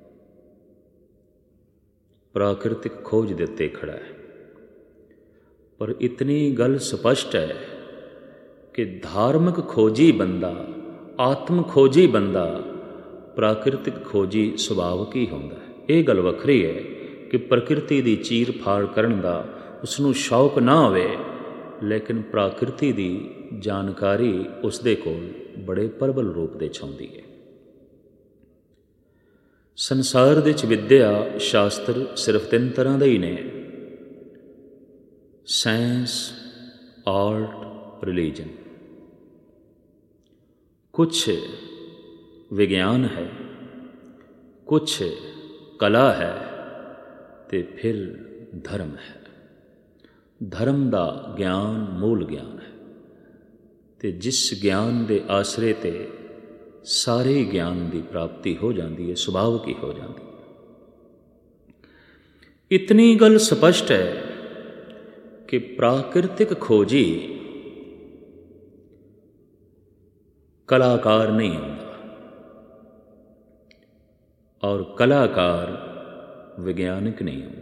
ਪ੍ਰਾਕਿਰਤਿਕ ਖੋਜ ਦੇ ਉੱਤੇ ਖੜਾ ਹੈ, ਪਰ ਇਤਨੀ ਗੱਲ ਸਪਸ਼ਟ ਹੈ ਕਿ ਧਾਰਮਿਕ ਖੋਜੀ ਬੰਦਾ, ਆਤਮ ਖੋਜੀ ਬੰਦਾ, ਪ੍ਰਾਕਿਰਤਿਕ ਖੋਜੀ ਸੁਭਾਵਕ ਹੀ ਹੁੰਦਾ ਹੈ। ਇਹ ਗੱਲ ਵੱਖਰੀ ਹੈ ਕਿ ਪ੍ਰਕਿਰਤੀ ਦੀ ਚੀਰ ਫਾੜ ਕਰਨ ਦਾ ਉਸਨੂੰ ਸ਼ੌਕ ਨਾ ਹੋਵੇ, ਲੇਕਿਨ ਪ੍ਰਾਕਿਰਤੀ ਦੀ ਜਾਣਕਾਰੀ ਉਸਦੇ ਕੋਲ ਬੜੇ ਪ੍ਰਬਲ ਰੂਪ ਦੇ 'ਚ ਆਉਂਦੀ ਹੈ। ਸੰਸਾਰ ਦੇ 'ਚ ਵਿੱਦਿਆ ਸ਼ਾਸਤਰ ਸਿਰਫ 3 ਤਰ੍ਹਾਂ ਦੇ ਹੀ ਨੇ: ਸਾਇੰਸ, ਆਰਟ, ਰਿਲੀਜਨ। ਕੁਛ ਵਿਗਿਆਨ ਹੈ, ਕੁਛ ਕਲਾ ਹੈ, ਤੇ ਫਿਰ ਧਰਮ ਹੈ। ਧਰਮ ਦਾ ਗਿਆਨ ਮੂਲ ਗਿਆਨ ਹੈ, ਤੇ ਜਿਸ ਗਿਆਨ ਦੇ ਆਸਰੇ 'ਤੇ ਸਾਰੇ ਗਿਆਨ ਦੀ ਪ੍ਰਾਪਤੀ ਹੋ ਜਾਂਦੀ ਹੈ, ਸੁਭਾਵਕ ਹੀ ਹੋ ਜਾਂਦੀ ਹੈ। ਇਤਨੀ ਗੱਲ ਸਪਸ਼ਟ ਹੈ ਕਿ ਪ੍ਰਾਕਿਰਤਿਕ ਖੋਜੀ ਕਲਾਕਾਰ ਨਹੀਂ ਹੁੰਦਾ, ਔਰ ਕਲਾਕਾਰ ਵਿਗਿਆਨਕ ਨਹੀਂ ਹੁੰਦਾ।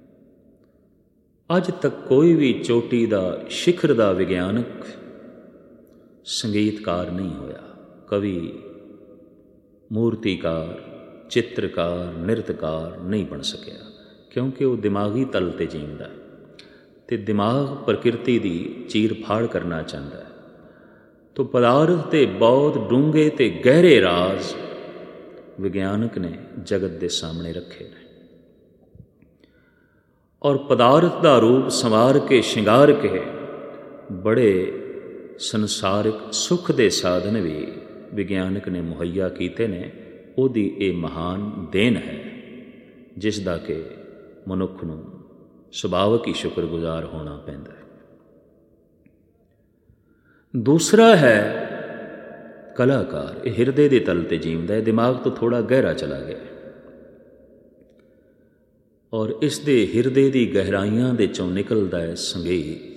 ਅੱਜ ਤੱਕ ਕੋਈ ਵੀ ਚੋਟੀ ਦਾ, ਸਿਖਰ ਦਾ ਵਿਗਿਆਨਕ ਸੰਗੀਤਕਾਰ ਨਹੀਂ ਹੋਇਆ, ਕਵੀ, ਮੂਰਤੀਕਾਰ, ਚਿੱਤਰਕਾਰ, ਨਿਰਤਕਾਰ ਨਹੀਂ ਬਣ ਸਕਿਆ, ਕਿਉਂਕਿ ਉਹ ਦਿਮਾਗੀ ਤਲ 'ਤੇ ਜੀਂਦਾ ਹੈ ਅਤੇ ਦਿਮਾਗ ਪ੍ਰਕਿਰਤੀ ਦੀ ਚੀਰ ਫਾੜ ਕਰਨਾ ਚਾਹੁੰਦਾ ਹੈ। ਤੋ ਪਦਾਰਥ ਦੇ ਬਹੁਤ ਡੂੰਘੇ ਅਤੇ ਗਹਿਰੇ ਰਾਜ਼ ਵਿਗਿਆਨਕ ਨੇ ਜਗਤ ਦੇ ਸਾਹਮਣੇ ਰੱਖੇ ਨੇ, ਔਰ ਪਦਾਰਥ ਦਾ ਰੂਪ ਸੰਵਾਰ ਕੇ, ਸ਼ਿੰਗਾਰ ਕੇ ਬੜੇ ਸੰਸਾਰਿਕ ਸੁੱਖ ਦੇ ਸਾਧਨ ਵੀ ਵਿਗਿਆਨਕ ਨੇ ਮੁਹੱਈਆ ਕੀਤੇ ਨੇ, ਉਹਦੀ ਇਹ ਮਹਾਨ ਦੇਣ ਹੈ, ਜਿਸ ਦਾ ਕਿ ਮਨੁੱਖ ਨੂੰ ਸੁਭਾਵਕ ਹੀ ਸ਼ੁਕਰਗੁਜ਼ਾਰ ਹੋਣਾ ਪੈਂਦਾ ਹੈ। ਦੂਸਰਾ ਹੈ ਕਲਾਕਾਰ। ਇਹ ਹਿਰਦੇ ਦੇ ਤਲ 'ਤੇ ਜੀਵਦਾ ਹੈ, ਦਿਮਾਗ ਤੋਂ ਥੋੜ੍ਹਾ ਗਹਿਰਾ ਚਲਾ ਗਿਆ ਔਰ ਇਸ ਦੇ ਹਿਰਦੇ ਦੀ ਗਹਿਰਾਈਆਂ ਦੇ 'ਚੋਂ ਨਿਕਲਦਾ ਹੈ ਸੰਗੀਤ,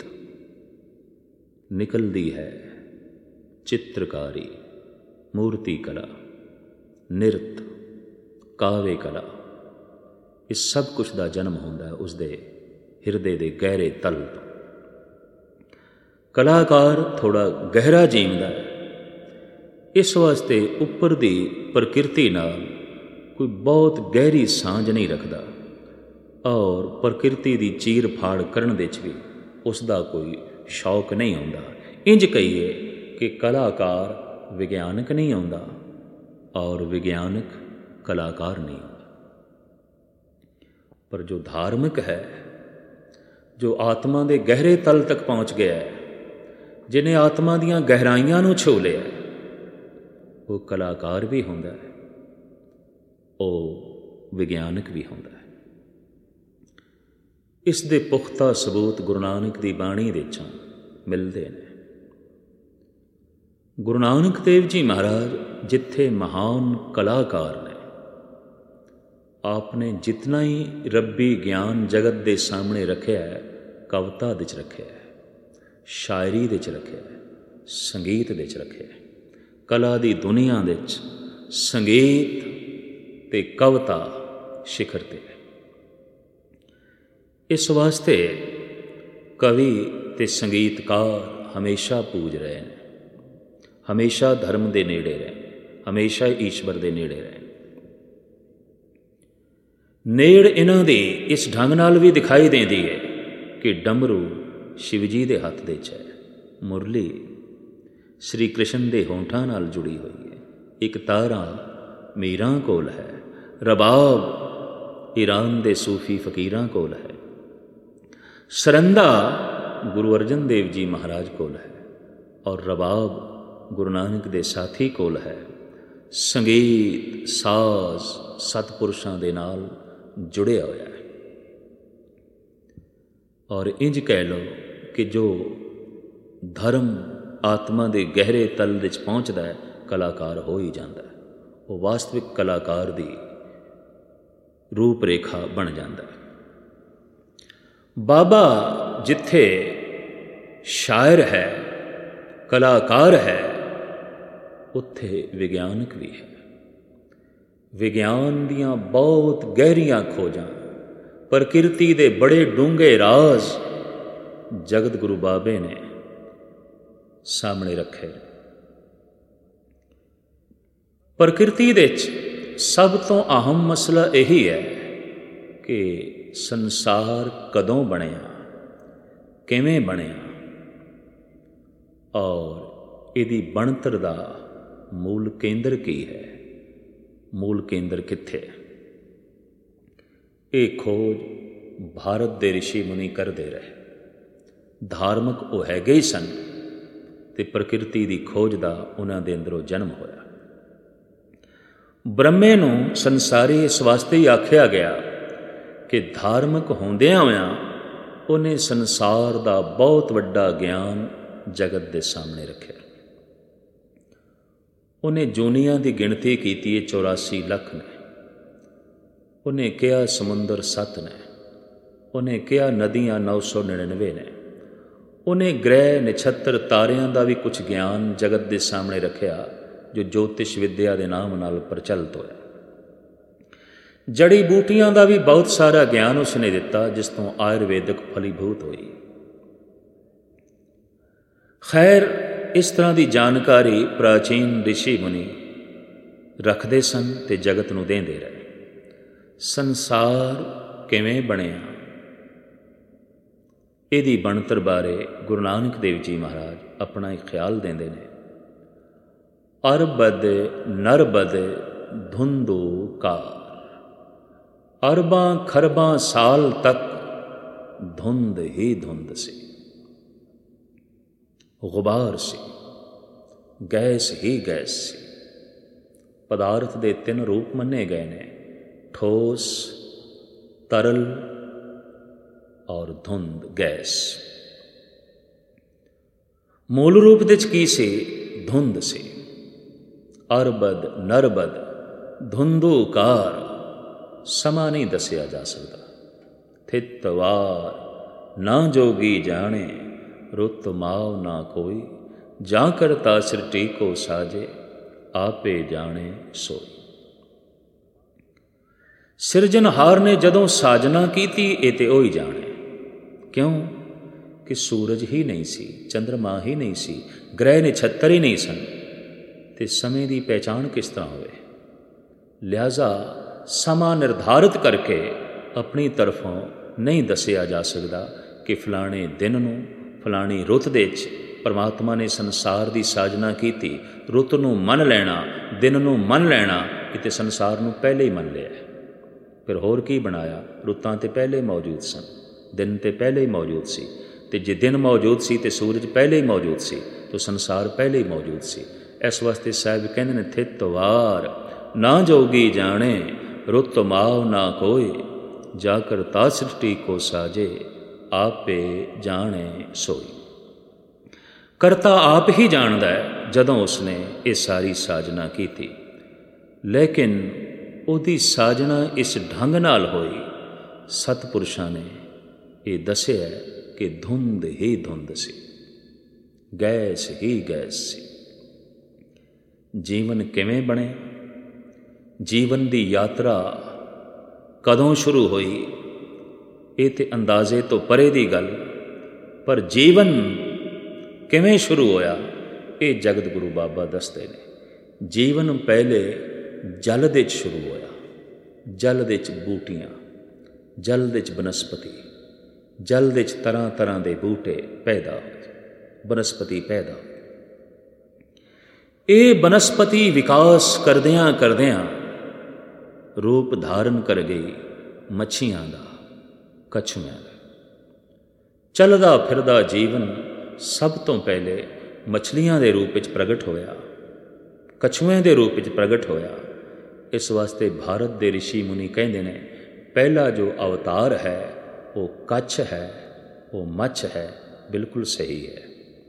ਨਿਕਲਦੀ ਹੈ ਚਿੱਤਰਕਾਰੀ, ਮੂਰਤੀ ਕਲਾ, ਨਿਰਤ, ਕਾਵੇ ਕਲਾ। ਇਸ ਸਭ ਕੁਛ ਦਾ ਜਨਮ ਹੁੰਦਾ ਹੈ ਉਸਦੇ ਹਿਰਦੇ ਦੇ ਗਹਿਰੇ ਤਲ ਤੋਂ। ਕਲਾਕਾਰ ਥੋੜ੍ਹਾ ਗਹਿਰਾ ਜੀਵਦਾ ਹੈ, ਇਸ ਵਾਸਤੇ ਉੱਪਰ ਦੀ ਪ੍ਰਕਿਰਤੀ ਨਾਲ ਕੋਈ ਬਹੁਤ ਗਹਿਰੀ ਸਾਂਝ ਨਹੀਂ ਰੱਖਦਾ ਔਰ ਪ੍ਰਕਿਰਤੀ ਦੀ ਚੀਰ ਫਾੜ ਕਰਨ ਵਿੱਚ ਵੀ ਉਸ ਦਾ ਕੋਈ ਸ਼ੌਕ ਨਹੀਂ ਆਉਂਦਾ। ਇੰਜ ਕਹੀਏ ਕਿ ਕਲਾਕਾਰ ਵਿਗਿਆਨਕ ਨਹੀਂ ਆਉਂਦਾ ਔਰ ਵਿਗਿਆਨਕ ਕਲਾਕਾਰ ਨਹੀਂ ਆਉਂਦਾ। ਪਰ ਜੋ ਧਾਰਮਿਕ ਹੈ, ਜੋ ਆਤਮਾ ਦੇ ਗਹਿਰੇ ਤਲ ਤੱਕ ਪਹੁੰਚ ਗਿਆ ਹੈ, ਜਿਹਨੇ ਆਤਮਾ ਦੀਆਂ ਗਹਿਰਾਈਆਂ ਨੂੰ ਛੂਹ ਲਿਆ, ਉਹ ਕਲਾਕਾਰ ਵੀ ਹੁੰਦਾ ਹੈ, ਉਹ ਵਿਗਿਆਨਕ ਵੀ ਹੁੰਦਾ ਹੈ। ਇਸ ਦੇ ਪੁਖਤਾ ਸਬੂਤ ਗੁਰੂ ਨਾਨਕ ਦੀ ਬਾਣੀ ਵਿੱਚੋਂ ਮਿਲਦੇ ਨੇ। ਗੁਰੂ ਨਾਨਕ ਦੇਵ ਜੀ ਮਹਾਰਾਜ ਜਿੱਥੇ ਮਹਾਨ ਕਲਾਕਾਰ ਨੇ, ਆਪਨੇ ਜਿਤਨਾ ਹੀ ਰੱਬੀ ਗਿਆਨ ਜਗਤ ਦੇ ਸਾਹਮਣੇ ਰੱਖਿਆ ਹੈ, ਕਵਿਤਾ ਵਿੱਚ ਰੱਖਿਆ ਹੈ, ਸ਼ਾਇਰੀ ਵਿੱਚ ਰੱਖਿਆ ਹੈ, ਸੰਗੀਤ ਵਿੱਚ ਰੱਖਿਆ ਹੈ। ਕਲਾ ਦੀ ਦੁਨੀਆ ਵਿੱਚ ਸੰਗੀਤ ਅਤੇ ਕਵਿਤਾ ਸਿਖਰ 'ਤੇ ਹੈ। ਇਸ ਵਾਸਤੇ ਕਵੀ ਅਤੇ ਸੰਗੀਤਕਾਰ ਹਮੇਸ਼ਾ ਪੂਜ ਰਹੇ ਨੇ, ਹਮੇਸ਼ਾ ਧਰਮ ਦੇ ਨੇੜੇ ਰਹੇ, ਹਮੇਸ਼ਾ ਈਸ਼ਵਰ ਦੇ ਨੇੜੇ ਰਹੇ। ਨੇੜ ਇਹਨਾਂ ਦੀ ਇਸ ਢੰਗ ਨਾਲ ਵੀ ਦਿਖਾਈ ਦਿੰਦੀ ਹੈ ਕਿ ਡਮਰੂ ਸ਼ਿਵ ਜੀ ਦੇ ਹੱਥ ਦੇ 'ਚ ਹੈ, ਮੁਰਲੀ ਸ਼੍ਰੀ ਕ੍ਰਿਸ਼ਨ ਦੇ ਹੋਂਠਾਂ ਨਾਲ ਜੁੜੀ ਹੋਈ ਹੈ, ਇੱਕ ਤਾਰਾ ਮੀਰਾਂ ਕੋਲ ਹੈ, ਰਬਾਬ ਈਰਾਨ ਦੇ ਸੂਫੀ ਫਕੀਰਾਂ ਕੋਲ ਹੈ, ਸਰੰਦਾ ਗੁਰੂ ਅਰਜਨ ਦੇਵ ਜੀ ਮਹਾਰਾਜ ਕੋਲ ਹੈ ਔਰ ਰਬਾਬ ਗੁਰੂ ਨਾਨਕ ਦੇ ਸਾਥੀ ਕੋਲ ਹੈ। ਸੰਗੀਤ, ਸਾਜ਼ ਸਤਿਪੁਰਸ਼ਾਂ ਦੇ ਨਾਲ ਜੁੜਿਆ ਹੋਇਆ ਹੈ ਔਰ ਇੰਜ ਕਹਿ ਲਓ ਕਿ ਜੋ ਧਰਮ ਆਤਮਾ ਦੇ ਗਹਿਰੇ ਤਲ ਵਿੱਚ ਪਹੁੰਚਦਾ ਹੈ, ਕਲਾਕਾਰ ਹੋ ਹੀ ਜਾਂਦਾ ਹੈ। ਉਹ ਵਾਸਤਵਿਕ ਕਲਾਕਾਰ ਦੀ ਰੂਪ ਰੇਖਾ ਬਣ ਜਾਂਦਾ ਹੈ। ਬਾਬਾ ਜਿੱਥੇ ਸ਼ਾਇਰ ਹੈ, ਕਲਾਕਾਰ ਹੈ, ਉੱਥੇ ਵਿਗਿਆਨਕ ਵੀ ਹੈ। ਵਿਗਿਆਨ ਦੀਆਂ ਬਹੁਤ ਗਹਿਰੀਆਂ ਖੋਜਾਂ, ਪ੍ਰਕਿਰਤੀ ਦੇ ਬੜੇ ਡੂੰਘੇ ਰਾਜ਼ ਜਗਤ ਗੁਰੂ ਬਾਬੇ ਨੇ ਸਾਹਮਣੇ ਰੱਖੇ। ਪ੍ਰਕਿਰਤੀ ਵਿੱਚ ਸਭ ਤੋਂ ਅਹਿਮ ਮਸਲਾ ਇਹੀ ਹੈ ਕਿ ਸੰਸਾਰ ਕਦੋਂ ਬਣਿਆ, ਕਿਵੇਂ ਬਣਿਆ ਔਰ ਇਹਦੀ ਬਣਤਰ ਦਾ ਮੂਲ ਕੇਂਦਰ ਕੀ ਹੈ, ਮੂਲ ਕੇਂਦਰ ਕਿੱਥੇ ਹੈ। ਇਹ ਖੋਜ ਭਾਰਤ ਦੇ ਰਿਸ਼ੀ ਮੁਨੀ ਕਰਦੇ ਰਹੇ। ਧਾਰਮਿਕ ਉਹ ਹੈਗੇ ਹੀ ਸਨ ਅਤੇ ਪ੍ਰਕਿਰਤੀ ਦੀ ਖੋਜ ਦਾ ਉਹਨਾਂ ਦੇ ਅੰਦਰੋਂ ਜਨਮ ਹੋਇਆ। ਬ੍ਰਹਮੇ ਨੂੰ ਸੰਸਾਰੀ ਇਸ ਵਾਸਤੇ ਹੀ ਆਖਿਆ ਗਿਆ ਕਿ ਧਾਰਮਿਕ ਹੁੰਦਿਆਂ ਹੋਇਆਂ ਉਹਨੇ ਸੰਸਾਰ ਦਾ ਬਹੁਤ ਵੱਡਾ ਗਿਆਨ ਜਗਤ ਦੇ ਸਾਹਮਣੇ ਰੱਖਿਆ। ਉਹਨੇ ਜੂਨੀਆਂ ਦੀ ਗਿਣਤੀ ਕੀਤੀ ਹੈ 84 ਲੱਖ ਨੇ। ਉਹਨੇ ਕਿਹਾ ਸਮੁੰਦਰ 7 ਨੇ, ਉਹਨੇ ਕਿਹਾ ਨਦੀਆਂ 999 ਨੇ। ਉਹਨੇ ਗ੍ਰਹਿ ਨਛੱਤਰ ਤਾਰਿਆਂ ਦਾ ਵੀ ਕੁਝ ਗਿਆਨ ਜਗਤ ਦੇ ਸਾਹਮਣੇ ਰੱਖਿਆ ਜੋ ਜੋਤਿਸ਼ ਵਿੱਦਿਆ ਦੇ ਨਾਮ ਨਾਲ ਪ੍ਰਚਲਿਤ ਹੋਇਆ। ਜੜੀ ਬੂਟੀਆਂ ਦਾ ਵੀ ਬਹੁਤ ਸਾਰਾ ਗਿਆਨ ਉਸਨੇ ਦਿੱਤਾ ਜਿਸ ਤੋਂ ਆਯੁਰਵੇਦਿਕ ਫਲੀਭੂਤ ਹੋਈ। ਖੈਰ, ਇਸ ਤਰ੍ਹਾਂ ਦੀ ਜਾਣਕਾਰੀ ਪ੍ਰਾਚੀਨ ਰਿਸ਼ੀ ਮੁਨੀ ਰੱਖਦੇ ਸਨ ਅਤੇ ਜਗਤ ਨੂੰ ਦੇਂਦੇ ਰਹੇ। ਸੰਸਾਰ ਕਿਵੇਂ ਬਣਿਆ, ਇਹਦੀ ਬਣਤਰ ਬਾਰੇ ਗੁਰੂ ਨਾਨਕ ਦੇਵ ਜੀ ਮਹਾਰਾਜ ਆਪਣਾ ਇੱਕ ਖਿਆਲ ਦਿੰਦੇ ਨੇ। ਅਰਬਦ ਨਰਬਦ ਧੁੰਦੂਕਾਰ, ਅਰਬਾਂ ਖਰਬਾਂ ਸਾਲ ਤੱਕ ਧੁੰਦ ਹੀ ਧੁੰਦ ਸੀ, ਗੁਬਾਰ ਸੀ, ਗੈਸ ਹੀ ਗੈਸ ਸੀ। ਪਦਾਰਥ ਦੇ 3 ਰੂਪ ਮੰਨੇ ਗਏ ਨੇ, ਠੋਸ, ਤਰਲ ਔਰ ਧੁੰਦ, ਗੈਸ। ਮੂਲ ਰੂਪ ਵਿੱਚ ਕੀ ਸੀ? ਧੁੰਦ ਸੀ। ਅਰਬਦ ਨਰਬਦ ਧੁੰਦੂਕਾਰ, ਸਮਾਂ ਨਹੀਂ ਦੱਸਿਆ ਜਾ ਸਕਦਾ। ਥਿਤ ਵਾਰ ਨਾ ਜੋਗੀ ਜਾਣੇ, ਰੁੱਤ ਮਾਉ ਨਾ ਕੋਈ, ਜਾਂ ਕਰਤਾ ਸ੍ਰਿਸ਼ਟੀ ਕੋ ਸਾਜੇ, ਆਪੇ ਜਾਣੇ ਸੋਈ। ਸਿਰਜਣਹਾਰ ਨੇ ਜਦੋਂ ਸਾਜਨਾ ਕੀਤੀ, ਇਹ ਤੇ ਉਹੀ ਜਾਣੇ। ਕਿਉਂ ਕਿ ਸੂਰਜ ਹੀ ਨਹੀਂ ਸੀ, ਚੰਦਰਮਾ ਹੀ ਨਹੀਂ ਸੀ, ਗ੍ਰਹਿ ਨਛੱਤਰ ਹੀ ਨਹੀਂ ਸਨ, ਤੇ ਸਮੇਂ ਦੀ ਪਹਿਚਾਣ ਕਿਸ ਤਰ੍ਹਾਂ ਹੋਵੇ? ਲਿਹਾਜ਼ਾ ਸਮਾਂ ਨਿਰਧਾਰਿਤ ਕਰਕੇ ਆਪਣੀ ਤਰਫੋਂ ਨਹੀਂ ਦੱਸਿਆ ਜਾ ਸਕਦਾ ਕਿ ਫਲਾਣੇ ਦਿਨ ਨੂੰ, ਫਲਾਣੀ ਰੁੱਤ ਦੇ ਵਿੱਚ ਪਰਮਾਤਮਾ ਨੇ ਸੰਸਾਰ ਦੀ ਸਾਜਨਾ ਕੀਤੀ। ਰੁੱਤ ਨੂੰ ਮੰਨ ਲੈਣਾ, ਦਿਨ ਨੂੰ ਮੰਨ ਲੈਣਾ, ਇਹ ਤਾਂ ਸੰਸਾਰ ਨੂੰ ਪਹਿਲੇ ਹੀ ਮੰਨ ਲਿਆ। ਫਿਰ ਹੋਰ ਕੀ ਬਣਾਇਆ? ਰੁੱਤਾਂ ਤਾਂ ਪਹਿਲੇ ਮੌਜੂਦ ਸਨ, ਦਿਨ ਤਾਂ ਪਹਿਲੇ ਹੀ ਮੌਜੂਦ ਸੀ, ਅਤੇ ਜੇ ਦਿਨ ਮੌਜੂਦ ਸੀ ਅਤੇ ਸੂਰਜ ਪਹਿਲੇ ਹੀ ਮੌਜੂਦ ਸੀ, ਤਾਂ ਸੰਸਾਰ ਪਹਿਲੇ ਹੀ ਮੌਜੂਦ ਸੀ। ਇਸ ਵਾਸਤੇ ਸਾਹਿਬ ਕਹਿੰਦੇ ਨੇ, ਥਿਤ ਵਾਰ ਨਾ ਜੋਗੀ ਜਾਣੇ, ਰੁੱਤ ਮਾਉ ਨਾ ਕੋਈ, ਜਾ ਕਰਤਾ ਸ੍ਰਿਸ਼ਟੀ ਕੋ ਸਾਜੇ, ਆਪੇ ਜਾਣੇ ਸੋਈ। ਕਰਤਾ ਆਪ ਹੀ ਜਾਣਦਾ ਹੈ ਜਦੋਂ ਉਸਨੇ ਇਹ ਸਾਰੀ ਸਾਜਨਾ ਕੀਤੀ, ਲੇਕਿਨ ਉਹਦੀ ਸਾਜਨਾ ਇਸ ਢੰਗ ਨਾਲ ਹੋਈ, ਸਤਪੁਰਸ਼ਾਂ ਨੇ ਇਹ ਦੱਸਿਆ ਕਿ ਧੁੰਦ ਹੀ ਧੁੰਦ ਸੀ, ਗੈਸ ਹੀ ਗੈਸ ਸੀ। ਜੀਵਨ ਕਿਵੇਂ ਬਣੇ? ਜੀਵਨ ਦੀ ਯਾਤਰਾ ਕਦੋਂ ਸ਼ੁਰੂ ਹੋਈ? ਇਹ ਤੇ ਅੰਦਾਜ਼ੇ ਤੋਂ ਪਰੇ ਦੀ ਗੱਲ, ਪਰ ਜੀਵਨ ਕਿਵੇਂ ਸ਼ੁਰੂ ਹੋਇਆ? ਇਹ ਜਗਤ ਗੁਰੂ ਬਾਬਾ ਦੱਸਦੇ ਨੇ। ਜੀਵਨ ਪਹਿਲੇ ਜਲ ਦੇ 'ਚ ਸ਼ੁਰੂ ਹੋਇਆ। ਜਲ ਦੇ 'ਚ ਬੂਟੀਆਂ, ਜਲ ਦੇ 'ਚ ਬਨਸਪਤੀ, ਜਲ ਦੇ 'ਚ ਤਰ੍ਹਾਂ ਤਰ੍ਹਾਂ ਦੇ ਬੂਟੇ ਪੈਦਾ ਹੋਏ, ਬਨਸਪਤੀ ਪੈਦਾ ਹੋਈ। ਇਹ ਬਨਸਪਤੀ ਵਿਕਾਸ ਕਰਦਿਆਂ ਕਰਦਿਆਂ ਰੂਪ ਧਾਰਨ ਕਰ ਗਈ ਮੱਛੀਆਂ ਦਾ, ਕਛੂਆਂ ਦਾ। ਚੱਲਦਾ ਫਿਰਦਾ ਜੀਵਨ ਸਭ ਤੋਂ ਪਹਿਲੇ ਮਛਲੀਆਂ ਦੇ ਰੂਪ ਵਿੱਚ ਪ੍ਰਗਟ ਹੋਇਆ, ਕਛੂਆਂ ਦੇ ਰੂਪ ਵਿੱਚ ਪ੍ਰਗਟ ਹੋਇਆ। ਇਸ ਵਾਸਤੇ ਭਾਰਤ ਦੇ ਰਿਸ਼ੀ ਮੁਨੀ ਕਹਿੰਦੇ ਨੇ, ਪਹਿਲਾ ਜੋ ਅਵਤਾਰ ਹੈ ਉਹ ਕੱਛ ਹੈ, ਉਹ ਮੱਛ ਹੈ। ਬਿਲਕੁਲ ਸਹੀ ਹੈ।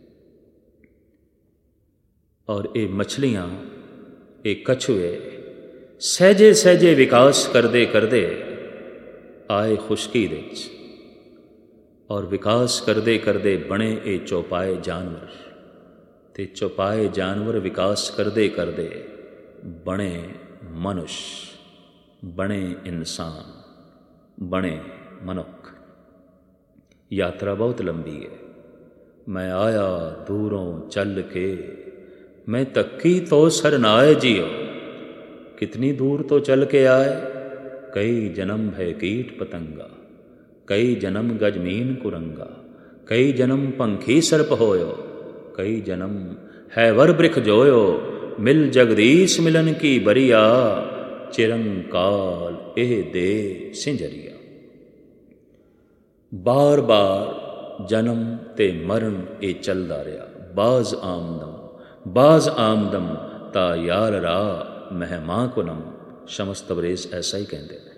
ਔਰ ਇਹ ਮਛਲੀਆਂ, ਇਹ ਕਛੂਏ ਸਹਿਜੇ ਸਹਿਜੇ ਵਿਕਾਸ ਕਰਦੇ ਕਰਦੇ ਆਏ ਖੁਸ਼ਕੀ ਦੇ ਵਿੱਚ, ਔਰ ਵਿਕਾਸ ਕਰਦੇ ਕਰਦੇ ਬਣੇ ਇਹ ਚੌਪਾਏ ਜਾਨਵਰ, ਅਤੇ ਚੌਪਾਏ ਜਾਨਵਰ ਵਿਕਾਸ ਕਰਦੇ ਕਰਦੇ ਬਣੇ ਮਨੁਸ਼, ਬਣੇ ਇਨਸਾਨ, ਬਣੇ ਮਨੁੱਖ। ਯਾਤਰਾ ਬਹੁਤ ਲੰਬੀ ਹੈ। ਮੈਂ ਆਇਆ ਦੂਰੋਂ ਚੱਲ ਕੇ, ਮੈਂ ਤੱਕੀ ਤੋ ਸਰਨਾਏ ਜੀਓ। ਕਿਤਨੀ ਦੂਰ ਤੋਂ ਚੱਲ ਕੇ ਆਏ? ਕਈ ਜਨਮ ਹੈ ਕੀਟ ਪਤੰਗਾ, ਕਈ ਜਨਮ ਗਜਮੀਨ ਕੁਰੰਗਾ, ਕਈ ਜਨਮ ਪੰਖੀ ਸਰਪ ਹੋਇਓ, ਕਈ ਜਨਮ ਹੈ ਵਰ ਬ੍ਰਿਖ ਜੋਇਓ। ਮਿਲ ਜਗਦੀਸ਼ ਮਿਲਨ ਕੀ ਬਰੀਆ, ਚਿਰੰਕਾਲ ਇਹ ਦੇ ਸਿੰਜਰੀਆ। ਬਾਰ ਬਾਰ ਜਨਮ ਤੇ ਮਰਨ ਇਹ ਚੱਲਦਾ ਰਿਹਾ। ਬਾਜ਼ ਆਮਦਮ, ਬਾਜ਼ ਆਮਦਮ ਤਾ ਯਾਰ ਰਾ ਮਹਿਮਾ ਕੁਨਮ। ਸ਼ਮਸ ਤਬਰੇਜ਼ ਐਸਾ ਹੀ ਕਹਿੰਦੇ ਨੇ।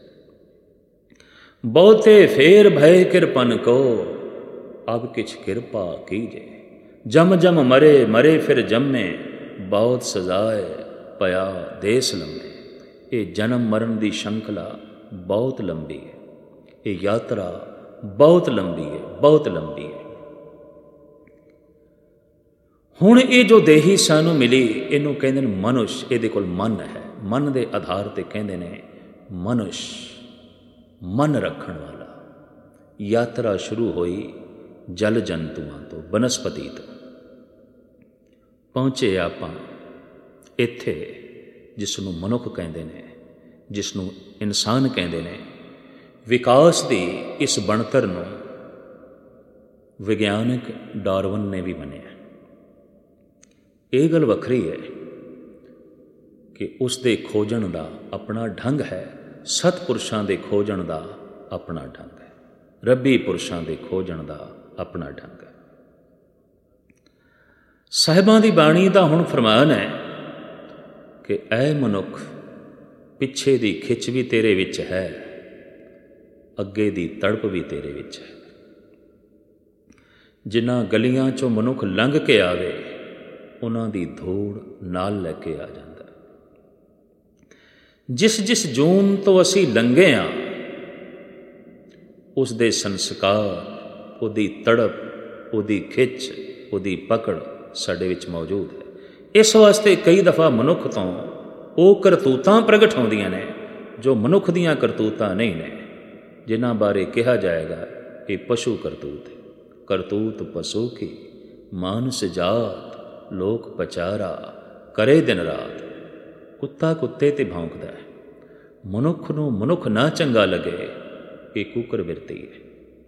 ਬਹੁਤੇ ਫੇਰ ਭਏ ਕਿਰਪਨ ਕੋ, ਅਬ ਕਿਛ ਕਿਰਪਾ ਕੀਜੇ। ਜਮ ਜਮ ਮਰੇ ਮਰੇ ਫਿਰ ਜੰਮੇ, ਬਹੁਤ ਸਜ਼ਾਏ ਪਿਆ ਦੇਸ ਲੰਮੇ। ਇਹ ਜਨਮ ਮਰਨ ਦੀ ਸ਼ੰਕਲਾ ਬਹੁਤ ਲੰਬੀ ਹੈ। ਇਹ ਯਾਤਰਾ ਬਹੁਤ ਲੰਬੀ ਹੈ, ਬਹੁਤ ਲੰਬੀ ਹੈ। ਹੁਣ ਇਹ ਜੋ ਦੇਹੀ ਸਾਨੂੰ ਮਿਲੀ, ਇਹਨੂੰ ਕਹਿੰਦੇ ਨੇ ਮਨੁਸ਼। ਇਹਦੇ ਕੋਲ ਮਨ ਹੈ। ਮਨ ਦੇ ਆਧਾਰ 'ਤੇ ਕਹਿੰਦੇ ਨੇ ਮਨੁਸ਼, ਮਨ ਰੱਖਣ ਵਾਲਾ। ਯਾਤਰਾ ਸ਼ੁਰੂ ਹੋਈ ਜਲ ਜੰਤੂਆਂ ਤੋਂ, ਬਨਸਪਤੀ ਤੋਂ। ਪਹੁੰਚੇ ਆਪਾਂ ਇੱਥੇ ਜਿਸ ਨੂੰ ਮਨੁੱਖ ਕਹਿੰਦੇ ਨੇ, ਜਿਸ ਨੂੰ ਇਨਸਾਨ ਕਹਿੰਦੇ ਨੇ। ਵਿਕਾਸ ਦੀ ਇਸ ਬਣਤਰ ਨੂੰ ਵਿਗਿਆਨਕ ਡਾਰਵਨ ਨੇ ਵੀ ਮੰਨਿਆ। ਇਹ ਗੱਲ ਵੱਖਰੀ ਹੈ ਕਿ ਉਸ ਦੇ ਖੋਜਣ ਦਾ ਆਪਣਾ ਢੰਗ ਹੈ, ਸਤਪੁਰਸ਼ਾਂ ਦੇ ਖੋਜਣ ਦਾ ਆਪਣਾ ਢੰਗ ਹੈ, ਰੱਬੀ ਪੁਰਸ਼ਾਂ ਦੇ ਖੋਜਣ ਦਾ ਆਪਣਾ ਢੰਗ ਹੈ। ਸਾਹਿਬਾਂ ਦੀ ਬਾਣੀ ਦਾ ਹੁਣ ਫਰਮਾਨ ਹੈ ਕਿ ਐ ਮਨੁੱਖ, ਪਿੱਛੇ ਦੀ ਖਿੱਚ ਵੀ ਤੇਰੇ ਵਿੱਚ ਹੈ, ਅੱਗੇ ਦੀ ਤੜਪ ਵੀ ਤੇਰੇ ਵਿੱਚ ਹੈ। ਜਿਨ੍ਹਾਂ ਗਲੀਆਂ 'ਚੋਂ ਮਨੁੱਖ ਲੰਘ ਕੇ ਆਵੇ, ਉਹਨਾਂ ਦੀ ਧੂੜ ਨਾਲ ਲੈ ਕੇ ਆ ਜਾਂਦਾ। ਜਿਸ ਜਿਸ ਜੂਨ ਤੋਂ ਅਸੀਂ ਲੰਘੇ ਹਾਂ, ਉਸ ਦੇ ਸੰਸਕਾਰ, ਉਹਦੀ ਤੜਪ, ਉਹਦੀ ਖਿੱਚ, ਉਹਦੀ ਪਕੜ ਸਾਡੇ ਵਿੱਚ ਮੌਜੂਦ ਹੈ। ਇਸ ਵਾਸਤੇ ਕਈ ਦਫਾ ਮਨੁੱਖ ਤੋਂ ਉਹ ਕਰਤੂਤਾਂ ਪ੍ਰਗਟ ਹੁੰਦੀਆਂ ਨੇ ਜੋ ਮਨੁੱਖ ਦੀਆਂ ਕਰਤੂਤਾਂ ਨਹੀਂ ਨੇ, ਜਿਨ੍ਹਾਂ ਬਾਰੇ ਕਿਹਾ ਜਾਏਗਾ ਇਹ ਪਸ਼ੂ ਕਰਤੂਤ ਹੈ। ਕਰਤੂਤ ਪਸ਼ੂ ਕੀ, ਮਾਨਸ ਜਾਤ, ਲੋਕ ਪਚਾਰਾ, ਕਰੇ ਦਿਨ ਰਾਤ। ਕੁੱਤਾ ਕੁੱਤੇ 'ਤੇ ਭੌਂਕਦਾ ਹੈ, ਮਨੁੱਖ ਨੂੰ ਮਨੁੱਖ ਨਾ ਚੰਗਾ ਲੱਗੇ, ਇਹ ਕੁਕਰ ਬਿਰਤੀ ਹੈ।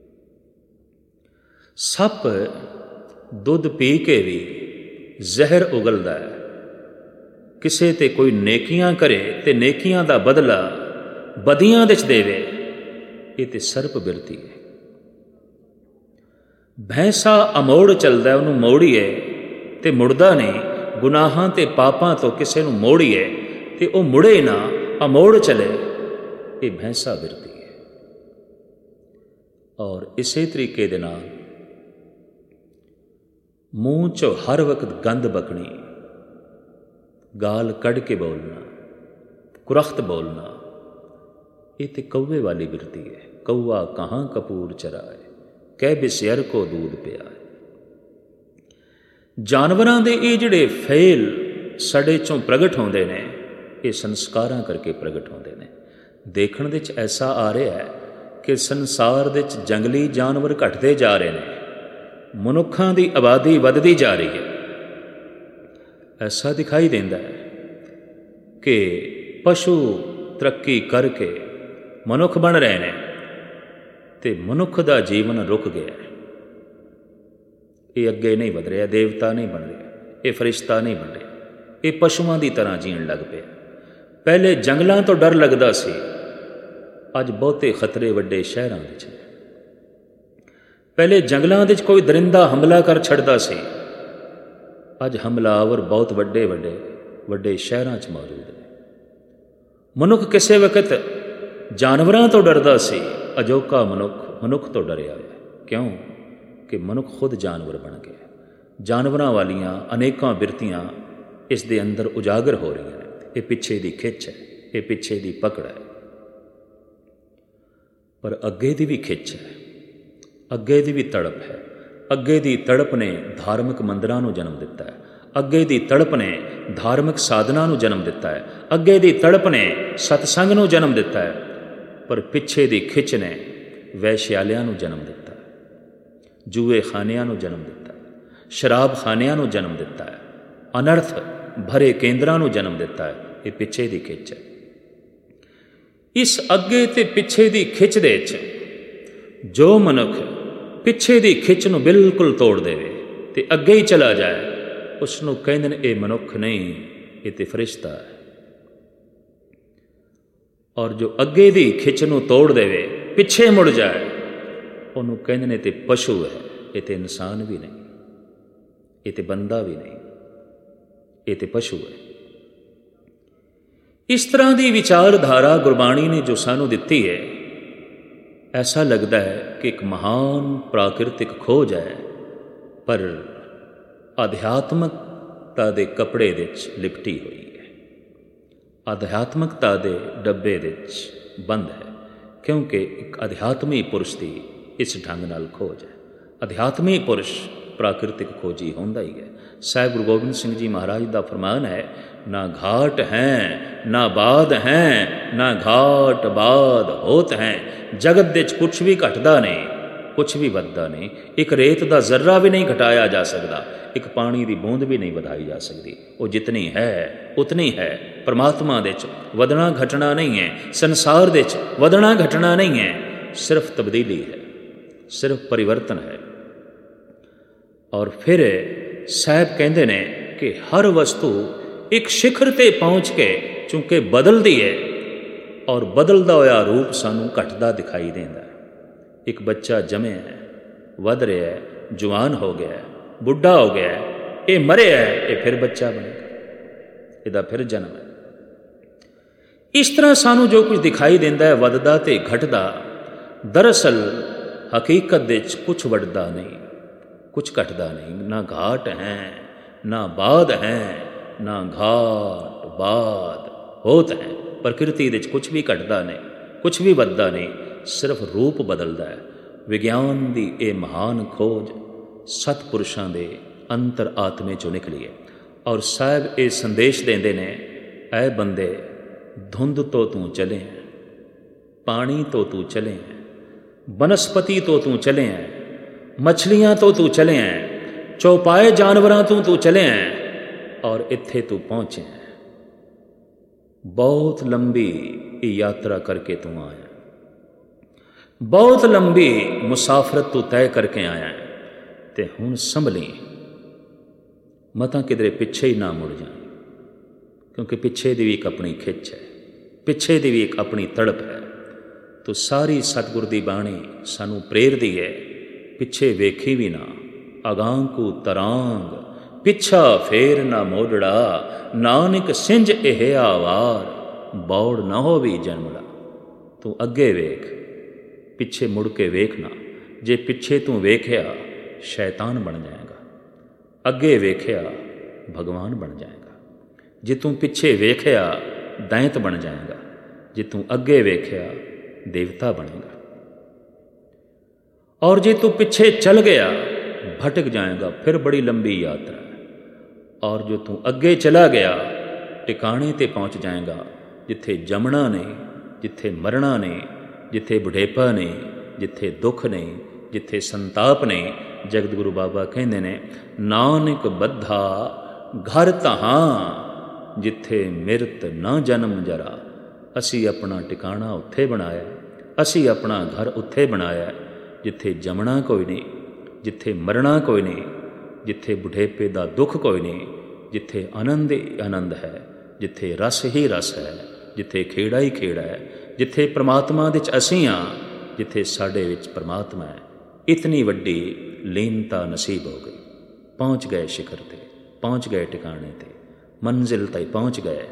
ਸੱਪ ਦੁੱਧ ਪੀ ਕੇ ਵੀ ਜ਼ਹਿਰ ਉਗਲਦਾ ਹੈ। ਕਿਸੇ 'ਤੇ ਕੋਈ ਨੇਕੀਆਂ ਕਰੇ ਤੇ ਨੇਕੀਆਂ ਦਾ ਬਦਲਾ ਬਦੀਆਂ ਵਿੱਚ ਦੇਵੇ, ਇਹ ਤੇ ਸਰਪ ਬਿਰਤੀ ਹੈ। ਭੈਂਸਾ ਅਮੋੜ ਚੱਲਦਾ, ਉਹਨੂੰ ਮੋੜੀਏ ਤੇ ਮੁੜਦਾ ਨਹੀਂ। ਗੁਨਾਹਾਂ ਤੇ ਪਾਪਾਂ ਤੋਂ ਕਿਸੇ ਨੂੰ ਮੋੜੀਏ ਤੇ ਉਹ ਮੁੜੇ ਨਾ, ਅਮੋੜ ਚਲੇ, ਇਹ ਭੈਂਸਾ ਬਿਰਤੀ ਹੈ। ਔਰ ਇਸੇ ਤਰੀਕੇ ਦੇ ਨਾਲ ਮੂੰਹ 'ਚੋਂ ਹਰ ਵਕਤ ਗੰਦ ਬਕਣੀ, ਗਾਲ ਕੱਢ ਕੇ ਬੋਲਣਾ, ਕੁਰਖਤ ਬੋਲਣਾ, ਇਹ ਤੇ ਕੌਵੇ ਵਾਲੀ ਬਿਰਤੀ ਹੈ। ਕੌਆ ਕਹਾਂ ਕਪੂਰ ਚਰਾਏ, ਕਹਿ ਬਿਸਿਅਰ ਕੋ ਦੂਧ ਪਿਆਏ। ਜਾਨਵਰਾਂ ਦੇ ਇਹ ਜਿਹੜੇ ਫੇਲ ਸਾਡੇ 'ਚੋਂ ਪ੍ਰਗਟ ਹੁੰਦੇ ਨੇ, ਇਹ ਸੰਸਕਾਰਾਂ ਕਰਕੇ ਪ੍ਰਗਟ ਹੁੰਦੇ ਨੇ। ਦੇਖਣ ਦੇ 'ਚ ਐਸਾ ਆ ਰਿਹਾ ਹੈ ਕਿ ਸੰਸਾਰ ਦੇ 'ਚ ਜੰਗਲੀ ਜਾਨਵਰ ਘਟਦੇ ਜਾ ਰਹੇ ਨੇ, ਮਨੁੱਖਾਂ ਦੀ ਆਬਾਦੀ ਵੱਧਦੀ ਜਾ ਰਹੀ ਹੈ। ਐਸਾ ਦਿਖਾਈ ਦਿੰਦਾ ਹੈ ਕਿ ਪਸ਼ੂ ਤਰੱਕੀ ਕਰਕੇ ਮਨੁੱਖ ਬਣ ਰਹੇ ਨੇ ਤੇ ਮਨੁੱਖ ਦਾ ਜੀਵਨ ਰੁਕ ਗਿਆ। ਇਹ ਅੱਗੇ ਨਹੀਂ ਵਧ ਰਿਹਾ, ਦੇਵਤਾ ਨਹੀਂ ਬਣ ਰਿਹਾ, ਇਹ ਫਰਿਸ਼ਤਾ ਨਹੀਂ ਬਣ ਰਿਹਾ, ਇਹ ਪਸ਼ੂਆਂ ਦੀ ਤਰ੍ਹਾਂ ਜੀਣ ਲੱਗ ਪਿਆ। ਪਹਿਲੇ ਜੰਗਲਾਂ ਤੋਂ ਡਰ ਲੱਗਦਾ ਸੀ, ਅੱਜ ਬਹੁਤੇ ਖਤਰੇ ਵੱਡੇ ਸ਼ਹਿਰਾਂ ਵਿੱਚ ਨੇ। ਪਹਿਲੇ ਜੰਗਲਾਂ ਵਿੱਚ ਕੋਈ ਦਰਿੰਦਾ ਹਮਲਾ ਕਰ ਛੱਡਦਾ ਸੀ, ਅੱਜ ਹਮਲਾਵਰ ਬਹੁਤ ਵੱਡੇ ਵੱਡੇ ਵੱਡੇ ਸ਼ਹਿਰਾਂ 'ਚ ਮੌਜੂਦ ਨੇ। ਮਨੁੱਖ ਕਿਸੇ ਵਕਤ ਜਾਨਵਰਾਂ ਤੋਂ ਡਰਦਾ ਸੀ, ਅਜੋਕਾ ਮਨੁੱਖ ਤੋਂ ਡਰਿਆ ਹੋਇਆ। ਕਿਉਂ? ਕਿ ਮਨੁੱਖ ਖੁਦ ਜਾਨਵਰ ਬਣ ਗਿਆ। ਜਾਨਵਰਾਂ ਵਾਲੀਆਂ ਅਨੇਕਾਂ ਬਿਰਤੀਆਂ ਇਸ ਦੇ ਅੰਦਰ ਉਜਾਗਰ ਹੋ ਰਹੀਆਂ ਨੇ। ਇਹ ਪਿੱਛੇ ਦੀ ਖਿੱਚ ਹੈ, ਇਹ ਪਿੱਛੇ ਦੀ ਪਕੜ ਹੈ। ਪਰ ਅੱਗੇ ਦੀ ਵੀ ਖਿੱਚ ਹੈ, ਅੱਗੇ ਦੀ ਵੀ ਤੜਪ ਹੈ। ਅੱਗੇ ਦੀ ਤੜਪ ਨੇ ਧਾਰਮਿਕ ਮੰਦਿਰਾਂ ਨੂੰ ਜਨਮ ਦਿੱਤਾ ਹੈ, ਅੱਗੇ ਦੀ ਤੜਪ ਨੇ ਧਾਰਮਿਕ ਸਾਧਨਾ ਨੂੰ ਜਨਮ ਦਿੱਤਾ ਹੈ, ਅੱਗੇ ਦੀ ਤੜਪ ਨੇ ਸਤਸੰਗ ਨੂੰ ਜਨਮ ਦਿੱਤਾ ਹੈ। ਪਰ ਪਿੱਛੇ ਦੀ ਖਿੱਚ ਨੇ ਵੈਸ਼ਿਆਲਿਆਂ ਨੂੰ ਜਨਮ ਦਿੱਤਾ ਹੈ, ਜੂਏ ਖਾਨਿਆਂ ਨੂੰ ਜਨਮ ਦਿੱਤਾ ਹੈ, ਸ਼ਰਾਬ ਖਾਨਿਆਂ ਨੂੰ ਜਨਮ ਦਿੱਤਾ ਹੈ, ਅਨਰਥ ਭਰੇ ਕੇਂਦਰਾਂ ਨੂੰ ਜਨਮ ਦਿੱਤਾ ਹੈ। ਇਹ ਪਿੱਛੇ ਦੀ ਖਿੱਚ ਹੈ। ਇਸ ਅੱਗੇ ਤੇ ਪਿੱਛੇ ਦੀ ਖਿੱਚ ਦੇ 'ਚ ਜੋ ਮਨੁੱਖ ਪਿੱਛੇ ਦੀ ਖਿੱਚ ਨੂੰ ਬਿਲਕੁਲ ਤੋੜ ਦੇਵੇ ਤੇ ਅੱਗੇ ਹੀ ਚਲਾ ਜਾਏ, ਉਸ ਨੂੰ ਕਹਿੰਦੇ ਨੇ ਇਹ ਮਨੁੱਖ ਨਹੀਂ, ਇਹ ਤੇ ਫਰਿਸ਼ਤਾ ਹੈ। ਔਰ ਜੋ ਅੱਗੇ ਦੀ ਖਿੱਚ ਨੂੰ ਤੋੜ ਦੇਵੇ, ਪਿੱਛੇ ਮੁੜ ਜਾਏ, ਉਹਨੂੰ ਕਹਿੰਦੇ ਨੇ ਤੇ ਪਸ਼ੂ ਹੈ, ਇਹ ਤੇ ਇਨਸਾਨ ਵੀ ਨਹੀਂ, ਇਹ ਤੇ ਬੰਦਾ ਵੀ ਨਹੀਂ, ਇਹ ਤੇ ਪਸ਼ੂ ਹੈ। ਇਸ ਤਰ੍ਹਾਂ ਦੀ ਵਿਚਾਰਧਾਰਾ ਗੁਰਬਾਣੀ ਨੇ ਜੋ ਸਾਨੂੰ ਦਿੱਤੀ ਹੈ, ਐਸਾ ਲੱਗਦਾ ਹੈ ਕਿ ਇੱਕ ਮਹਾਨ ਪ੍ਰਾਕਿਰਤਿਕ ਖੋਜ ਹੈ, ਪਰ ਅਧਿਆਤਮਕਤਾ ਦੇ ਕੱਪੜੇ ਵਿੱਚ ਲਿਪਟੀ ਹੋਈ ਹੈ, ਅਧਿਆਤਮਕਤਾ ਦੇ ਡੱਬੇ ਵਿੱਚ ਬੰਦ ਹੈ। ਕਿਉਂਕਿ ਇੱਕ ਅਧਿਆਤਮੀ ਪੁਰਸ਼ ਦੀ ਇਸ ਢੰਗ ਨਾਲ ਖੋਜ ਹੈ। ਅਧਿਆਤਮੀ ਪੁਰਸ਼ ਪ੍ਰਾਕਿਰਤਿਕ ਖੋਜੀ ਹੁੰਦਾ ਹੀ ਹੈ। ਸਾਹਿਬ ਗੁਰੂ ਗੋਬਿੰਦ ਸਿੰਘ ਜੀ ਮਹਾਰਾਜ ਦਾ ਫਰਮਾਨ ਹੈ, ਨਾ ਘਾਟ ਹੈ ਨਾ ਬਾਦ ਹੈ, ਨਾ ਘਾਟ ਬਾਦ ਹੋਤ ਹੈ। ਜਗਤ ਦੇ 'ਚ ਕੁਛ ਵੀ ਘਟਦਾ ਨਹੀਂ, ਕੁਛ ਵੀ ਵੱਧਦਾ ਨਹੀਂ। ਇੱਕ ਰੇਤ ਦਾ ਜ਼ਰਰਾ ਵੀ ਨਹੀਂ ਘਟਾਇਆ ਜਾ ਸਕਦਾ, ਇੱਕ ਪਾਣੀ ਦੀ ਬੂੰਦ ਵੀ ਨਹੀਂ ਵਧਾਈ ਜਾ ਸਕਦੀ। ਉਹ ਜਿਤਨੀ ਹੈ ਉਤਨੀ ਹੈ। ਪਰਮਾਤਮਾ ਦੇ 'ਚ ਵਧਣਾ ਘਟਣਾ ਨਹੀਂ ਹੈ, ਸੰਸਾਰ ਦੇ 'ਚ ਵਧਣਾ ਘਟਣਾ ਨਹੀਂ ਹੈ, ਸਿਰਫ ਤਬਦੀਲੀ ਹੈ, ਸਿਰਫ ਪਰਿਵਰਤਨ ਹੈ। ਔਰ ਫਿਰ ਸਾਹਿਬ ਕਹਿੰਦੇ ਨੇ ਕਿ ਹਰ ਵਸਤੂ ਇੱਕ ਸਿਖਰ 'ਤੇ ਪਹੁੰਚ ਕੇ ਚੂੰਕਿ ਬਦਲਦੀ ਹੈ, ਔਰ ਬਦਲਦਾ ਹੋਇਆ ਰੂਪ ਸਾਨੂੰ ਘਟਦਾ ਦਿਖਾਈ ਦਿੰਦਾ ਹੈ। ਇੱਕ ਬੱਚਾ ਜੰਮਿਆ ਹੈ, ਵੱਧ ਰਿਹਾ ਹੈ, ਜਵਾਨ ਹੋ ਗਿਆ, ਬੁੱਢਾ ਹੋ ਗਿਆ, ਇਹ ਮਰਿਆ, ਇਹ ਫਿਰ ਬੱਚਾ ਬਣੇਗਾ, ਇਹਦਾ ਫਿਰ ਜਨਮ ਹੈ। ਇਸ ਤਰ੍ਹਾਂ ਸਾਨੂੰ ਜੋ ਕੁਝ ਦਿਖਾਈ ਦਿੰਦਾ ਹੈ ਵੱਧਦਾ ਤੇ ਘਟਦਾ, ਦਰਅਸਲ ਹਕੀਕਤ ਦੇ ਵਿੱਚ ਕੁਛ ਵੱਧਦਾ ਨਹੀਂ, ਕੁਛ ਘਟਦਾ ਨਹੀਂ। ਨਾ ਘਾਟ ਹੈ ਨਾ ਬਾਦ ਹੈ, ਨਾ ਘਾਟ ਬਾਦ ਹੋਤ ਹੈ। ਪ੍ਰਕਿਰਤੀ ਦੇ ਵਿੱਚ ਕੁਛ ਵੀ ਘਟਦਾ ਨਹੀਂ, ਕੁਛ ਵੀ ਵੱਧਦਾ ਨਹੀਂ, ਸਿਰਫ ਰੂਪ ਬਦਲਦਾ ਹੈ। ਵਿਗਿਆਨ ਦੀ ਇਹ ਮਹਾਨ ਖੋਜ ਸਤਪੁਰਸ਼ਾਂ ਦੇ ਅੰਤਰ ਆਤਮੇ 'ਚੋਂ ਨਿਕਲੀ ਹੈ। ਔਰ ਸਾਹਿਬ ਇਹ ਸੰਦੇਸ਼ ਦਿੰਦੇ ਨੇ, ਐ ਬੰਦੇ ਧੁੰਦ ਤੋਂ ਤੂੰ ਚਲੇ ਹੈ, ਪਾਣੀ ਤੋਂ ਤੂੰ ਚਲੇ ਹੈ, ਬਨਸਪਤੀ ਤੋਂ ਤੂੰ ਚਲੇ ਹੈ, ਮਛਲੀਆਂ ਤੋਂ ਤੂੰ ਚਲੇ ਹੈ, ਚੌਪਾਏ ਜਾਨਵਰਾਂ ਤੋਂ ਤੂੰ ਚਲੇ ਹੈ, ਔਰ ਇੱਥੇ ਤੂੰ ਪਹੁੰਚੇ ਹੈ। ਬਹੁਤ ਲੰਬੀ ਇਹ ਯਾਤਰਾ ਕਰਕੇ ਤੂੰ ਆਇਆ, ਬਹੁਤ ਲੰਬੀ ਮੁਸਾਫਰਤ ਤੂੰ ਤੈਅ ਕਰਕੇ ਆਇਆ ਤੇ ਹੁਣ ਸੰਭਲੀ, ਮਤਾਂ ਕਿਧਰੇ ਪਿੱਛੇ ਹੀ ਨਾ ਮੁੜ ਜਾ, ਕਿਉਂਕਿ ਪਿੱਛੇ ਦੀ ਵੀ ਇੱਕ ਆਪਣੀ ਖਿੱਚ ਹੈ, ਪਿੱਛੇ ਦੀ ਵੀ ਇੱਕ ਆਪਣੀ ਤੜਪ ਹੈ। ਤੋ ਸਾਰੀ ਸਤਿਗੁਰ ਦੀ ਬਾਣੀ ਸਾਨੂੰ ਪ੍ਰੇਰਦੀ ਹੈ, ਪਿੱਛੇ ਵੇਖੀ ਵੀ ਨਾ, ਅਗਾਂਹ ਕੂ ਤਰਾਂਗ ਪਿੱਛਾ ਫੇਰ ਨਾ ਮੋੜੜਾ, ਨਾਨਕ ਸਿੰਝ ਇਹ ਆਵਾਰ ਬੌੜ ਨਾ ਹੋਵੀ ਜਨਮੜਾ। ਤੂੰ ਅੱਗੇ ਵੇਖ, ਪਿੱਛੇ ਮੁੜ ਕੇ ਵੇਖ ਨਾ। ਜੇ ਪਿੱਛੇ ਤੂੰ ਵੇਖਿਆ ਸ਼ੈਤਾਨ ਬਣ ਜਾਏਗਾ, ਅੱਗੇ ਵੇਖਿਆ ਭਗਵਾਨ ਬਣ ਜਾਏਗਾ। ਜੇ ਤੂੰ ਪਿੱਛੇ ਵੇਖਿਆ ਦੈਂਤ ਬਣ ਜਾਏਗਾ, ਜੇ ਤੂੰ ਅੱਗੇ ਵੇਖਿਆ ਦੇਵਤਾ ਬਣੇਗਾ। ਔਰ ਜੇ ਤੂੰ ਪਿੱਛੇ ਚਲ ਗਿਆ ਭਟਕ ਜਾਏਗਾ, ਫਿਰ ਬੜੀ ਲੰਬੀ ਯਾਤਰਾ। ਔਰ ਜੋ ਤੂੰ ਅੱਗੇ ਚਲਾ ਗਿਆ ਟਿਕਾਣੇ 'ਤੇ ਪਹੁੰਚ ਜਾਏਗਾ, ਜਿੱਥੇ ਜੰਮਣਾ ਨਹੀਂ, ਜਿੱਥੇ ਮਰਨਾ ਨਹੀਂ, ਜਿੱਥੇ ਬੁਢੇਪਾ ਨਹੀਂ, ਜਿੱਥੇ ਦੁੱਖ ਨਹੀਂ, ਜਿੱਥੇ ਸੰਤਾਪ ਨਹੀਂ। ਜਗਤ ਗੁਰੂ ਬਾਬਾ ਕਹਿੰਦੇ ਨੇ, ਨਾਨਕ ਬੱਧਾ ਘਰ ਤਹਾਂ ਜਿੱਥੇ ਮਿਰਤ ਨਾ ਜਨਮ ਜਰਾ। ਅਸੀਂ ਆਪਣਾ ਟਿਕਾਣਾ ਉੱਥੇ ਬਣਾਇਆ, ਅਸੀਂ ਆਪਣਾ ਘਰ ਉੱਥੇ ਬਣਾਇਆ ਜਿੱਥੇ ਜੰਮਣਾ ਕੋਈ ਨਹੀਂ, ਜਿੱਥੇ ਮਰਨਾ ਕੋਈ ਨਹੀਂ, ਜਿੱਥੇ ਬੁਢੇਪੇ ਦਾ ਦੁੱਖ ਕੋਈ ਨਹੀਂ, ਜਿੱਥੇ ਆਨੰਦ ਹੀ ਆਨੰਦ ਹੈ, ਜਿੱਥੇ ਰਸ ਹੀ ਰਸ ਹੈ, ਜਿੱਥੇ ਖੇੜਾ ਹੀ ਖੇੜਾ ਹੈ, ਜਿੱਥੇ ਪ੍ਰਮਾਤਮਾ ਦੇ 'ਚ ਅਸੀਂ ਹਾਂ, ਜਿੱਥੇ ਸਾਡੇ ਵਿੱਚ ਪ੍ਰਮਾਤਮਾ ਹੈ। ਇਤਨੀ ਵੱਡੀ ਲੀਨਤਾ ਨਸੀਬ ਹੋ ਗਈ। ਪਹੁੰਚ ਗਏ ਸ਼ਿਖਰ 'ਤੇ, ਪਹੁੰਚ ਗਏ ਟਿਕਾਣੇ 'ਤੇ, ਮੰਜ਼ਿਲ 'ਤੇ ਪਹੁੰਚ ਗਏ।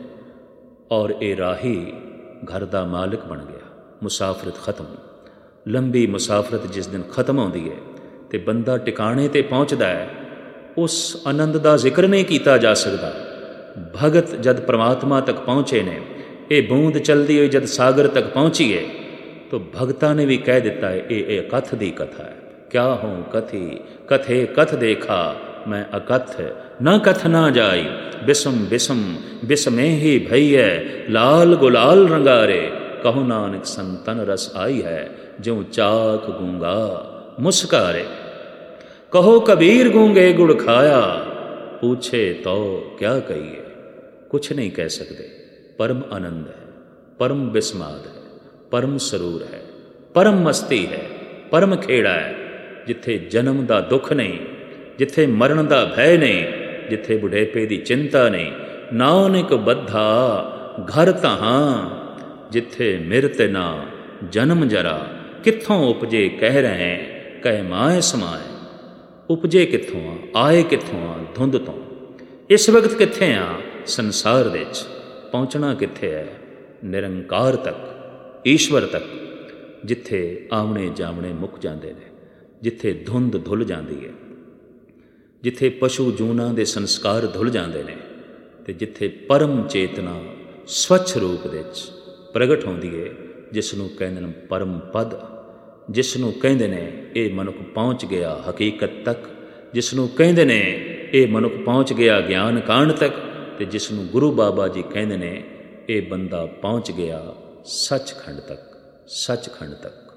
ਔਰ ਇਹ ਰਾਹੀ ਘਰ ਦਾ ਮਾਲਕ ਬਣ ਗਿਆ। ਮੁਸਾਫਰਤ ਖਤਮ। ਲੰਬੀ ਮੁਸਾਫਰਤ ਜਿਸ ਦਿਨ ਖਤਮ ਹੁੰਦੀ ਹੈ ਅਤੇ ਬੰਦਾ ਟਿਕਾਣੇ 'ਤੇ ਪਹੁੰਚਦਾ ਹੈ, ਉਸ ਆਨੰਦ ਦਾ ਜ਼ਿਕਰ ਨਹੀਂ ਕੀਤਾ ਜਾ ਸਕਦਾ। ਭਗਤ ਜਦ ਪ੍ਰਮਾਤਮਾ ਤੱਕ ਪਹੁੰਚੇ ਨੇ, ਇਹ ਬੂੰਦ ਚਲਦੀ ਹੋਈ ਜਦ ਸਾਗਰ ਤੱਕ ਪਹੁੰਚੀ ਹੈ, ਤਾਂ ਭਗਤਾਂ ਨੇ ਵੀ ਕਹਿ ਦਿੱਤਾ ਹੈ, ਇਹ ਅਕਥ ਦੀ ਕਥਾ ਹੈ। ਕਿਆ ਹੂੰ ਕਥੀ ਕਥੇ ਕਥ ਦੇਖਾ, ਮੈਂ ਅਕਥ ਨਾ ਕਥ ਨਾ ਜਾਈ, ਬਿਸਮ ਬਿਸਮ ਬਿਸਮੇ ਹੀ ਭਈਐ, ਲਾਲ ਗੁਲਾਲ ਰੰਗਾਰੇ, ਕਹੋ ਨਾਨਕ ਸੰਤਨ ਰਸ ਆਈ ਹੈ, ਜਿਉ ਚਾਖ ਗੂੰਗਾ ਮੁਸਕਾਰੇ। ਕਹੋ ਕਬੀਰ ਗੂੰਗੇ ਗੁੜ ਖਾਇਆ, पूछे तो क्या कहिए, कुछ नहीं कह सकते। परम आनंद है, परम विस्माद है, परम सरूर है, परम मस्ती है, परम खेड़ा है, जिथे जन्म का दुख नहीं, जिथे मरण का भय नहीं, जिथे बुढ़ेपे की चिंता नहीं। नानक बद्धा घर तहाँ जिथे मिरत ना जन्म जरा। कित्थों उपजे कह रहे हैं कह माए समाए। उपजे कित्थों आ, आए कित्थों आ, धुंध तो। इस वक्त कित्थे आ, संसार विच। पहुँचना कित्थे है, निरंकार तक, ईश्वर तक, जिथे आमने जामने मुक जाते हैं, जिथे धुंध धुल जाती है, जिथे पशु जूना के संस्कार धुल जाते हैं, तो जिथे परम चेतना स्वच्छ रूप विच प्रगट होती है, जिसनों कहते हैं परम पद, जिसनों कहते हैं ये मनुख पहुँच गया हकीकत तक, जिसनों कहते हैं ये मनुख पहुँच गया ज्ञान कांड तक, तो जिसनों गुरु बाबा जी कहते हैं ये बंदा पहुँच गया सचखंड तक, सचखंड तक।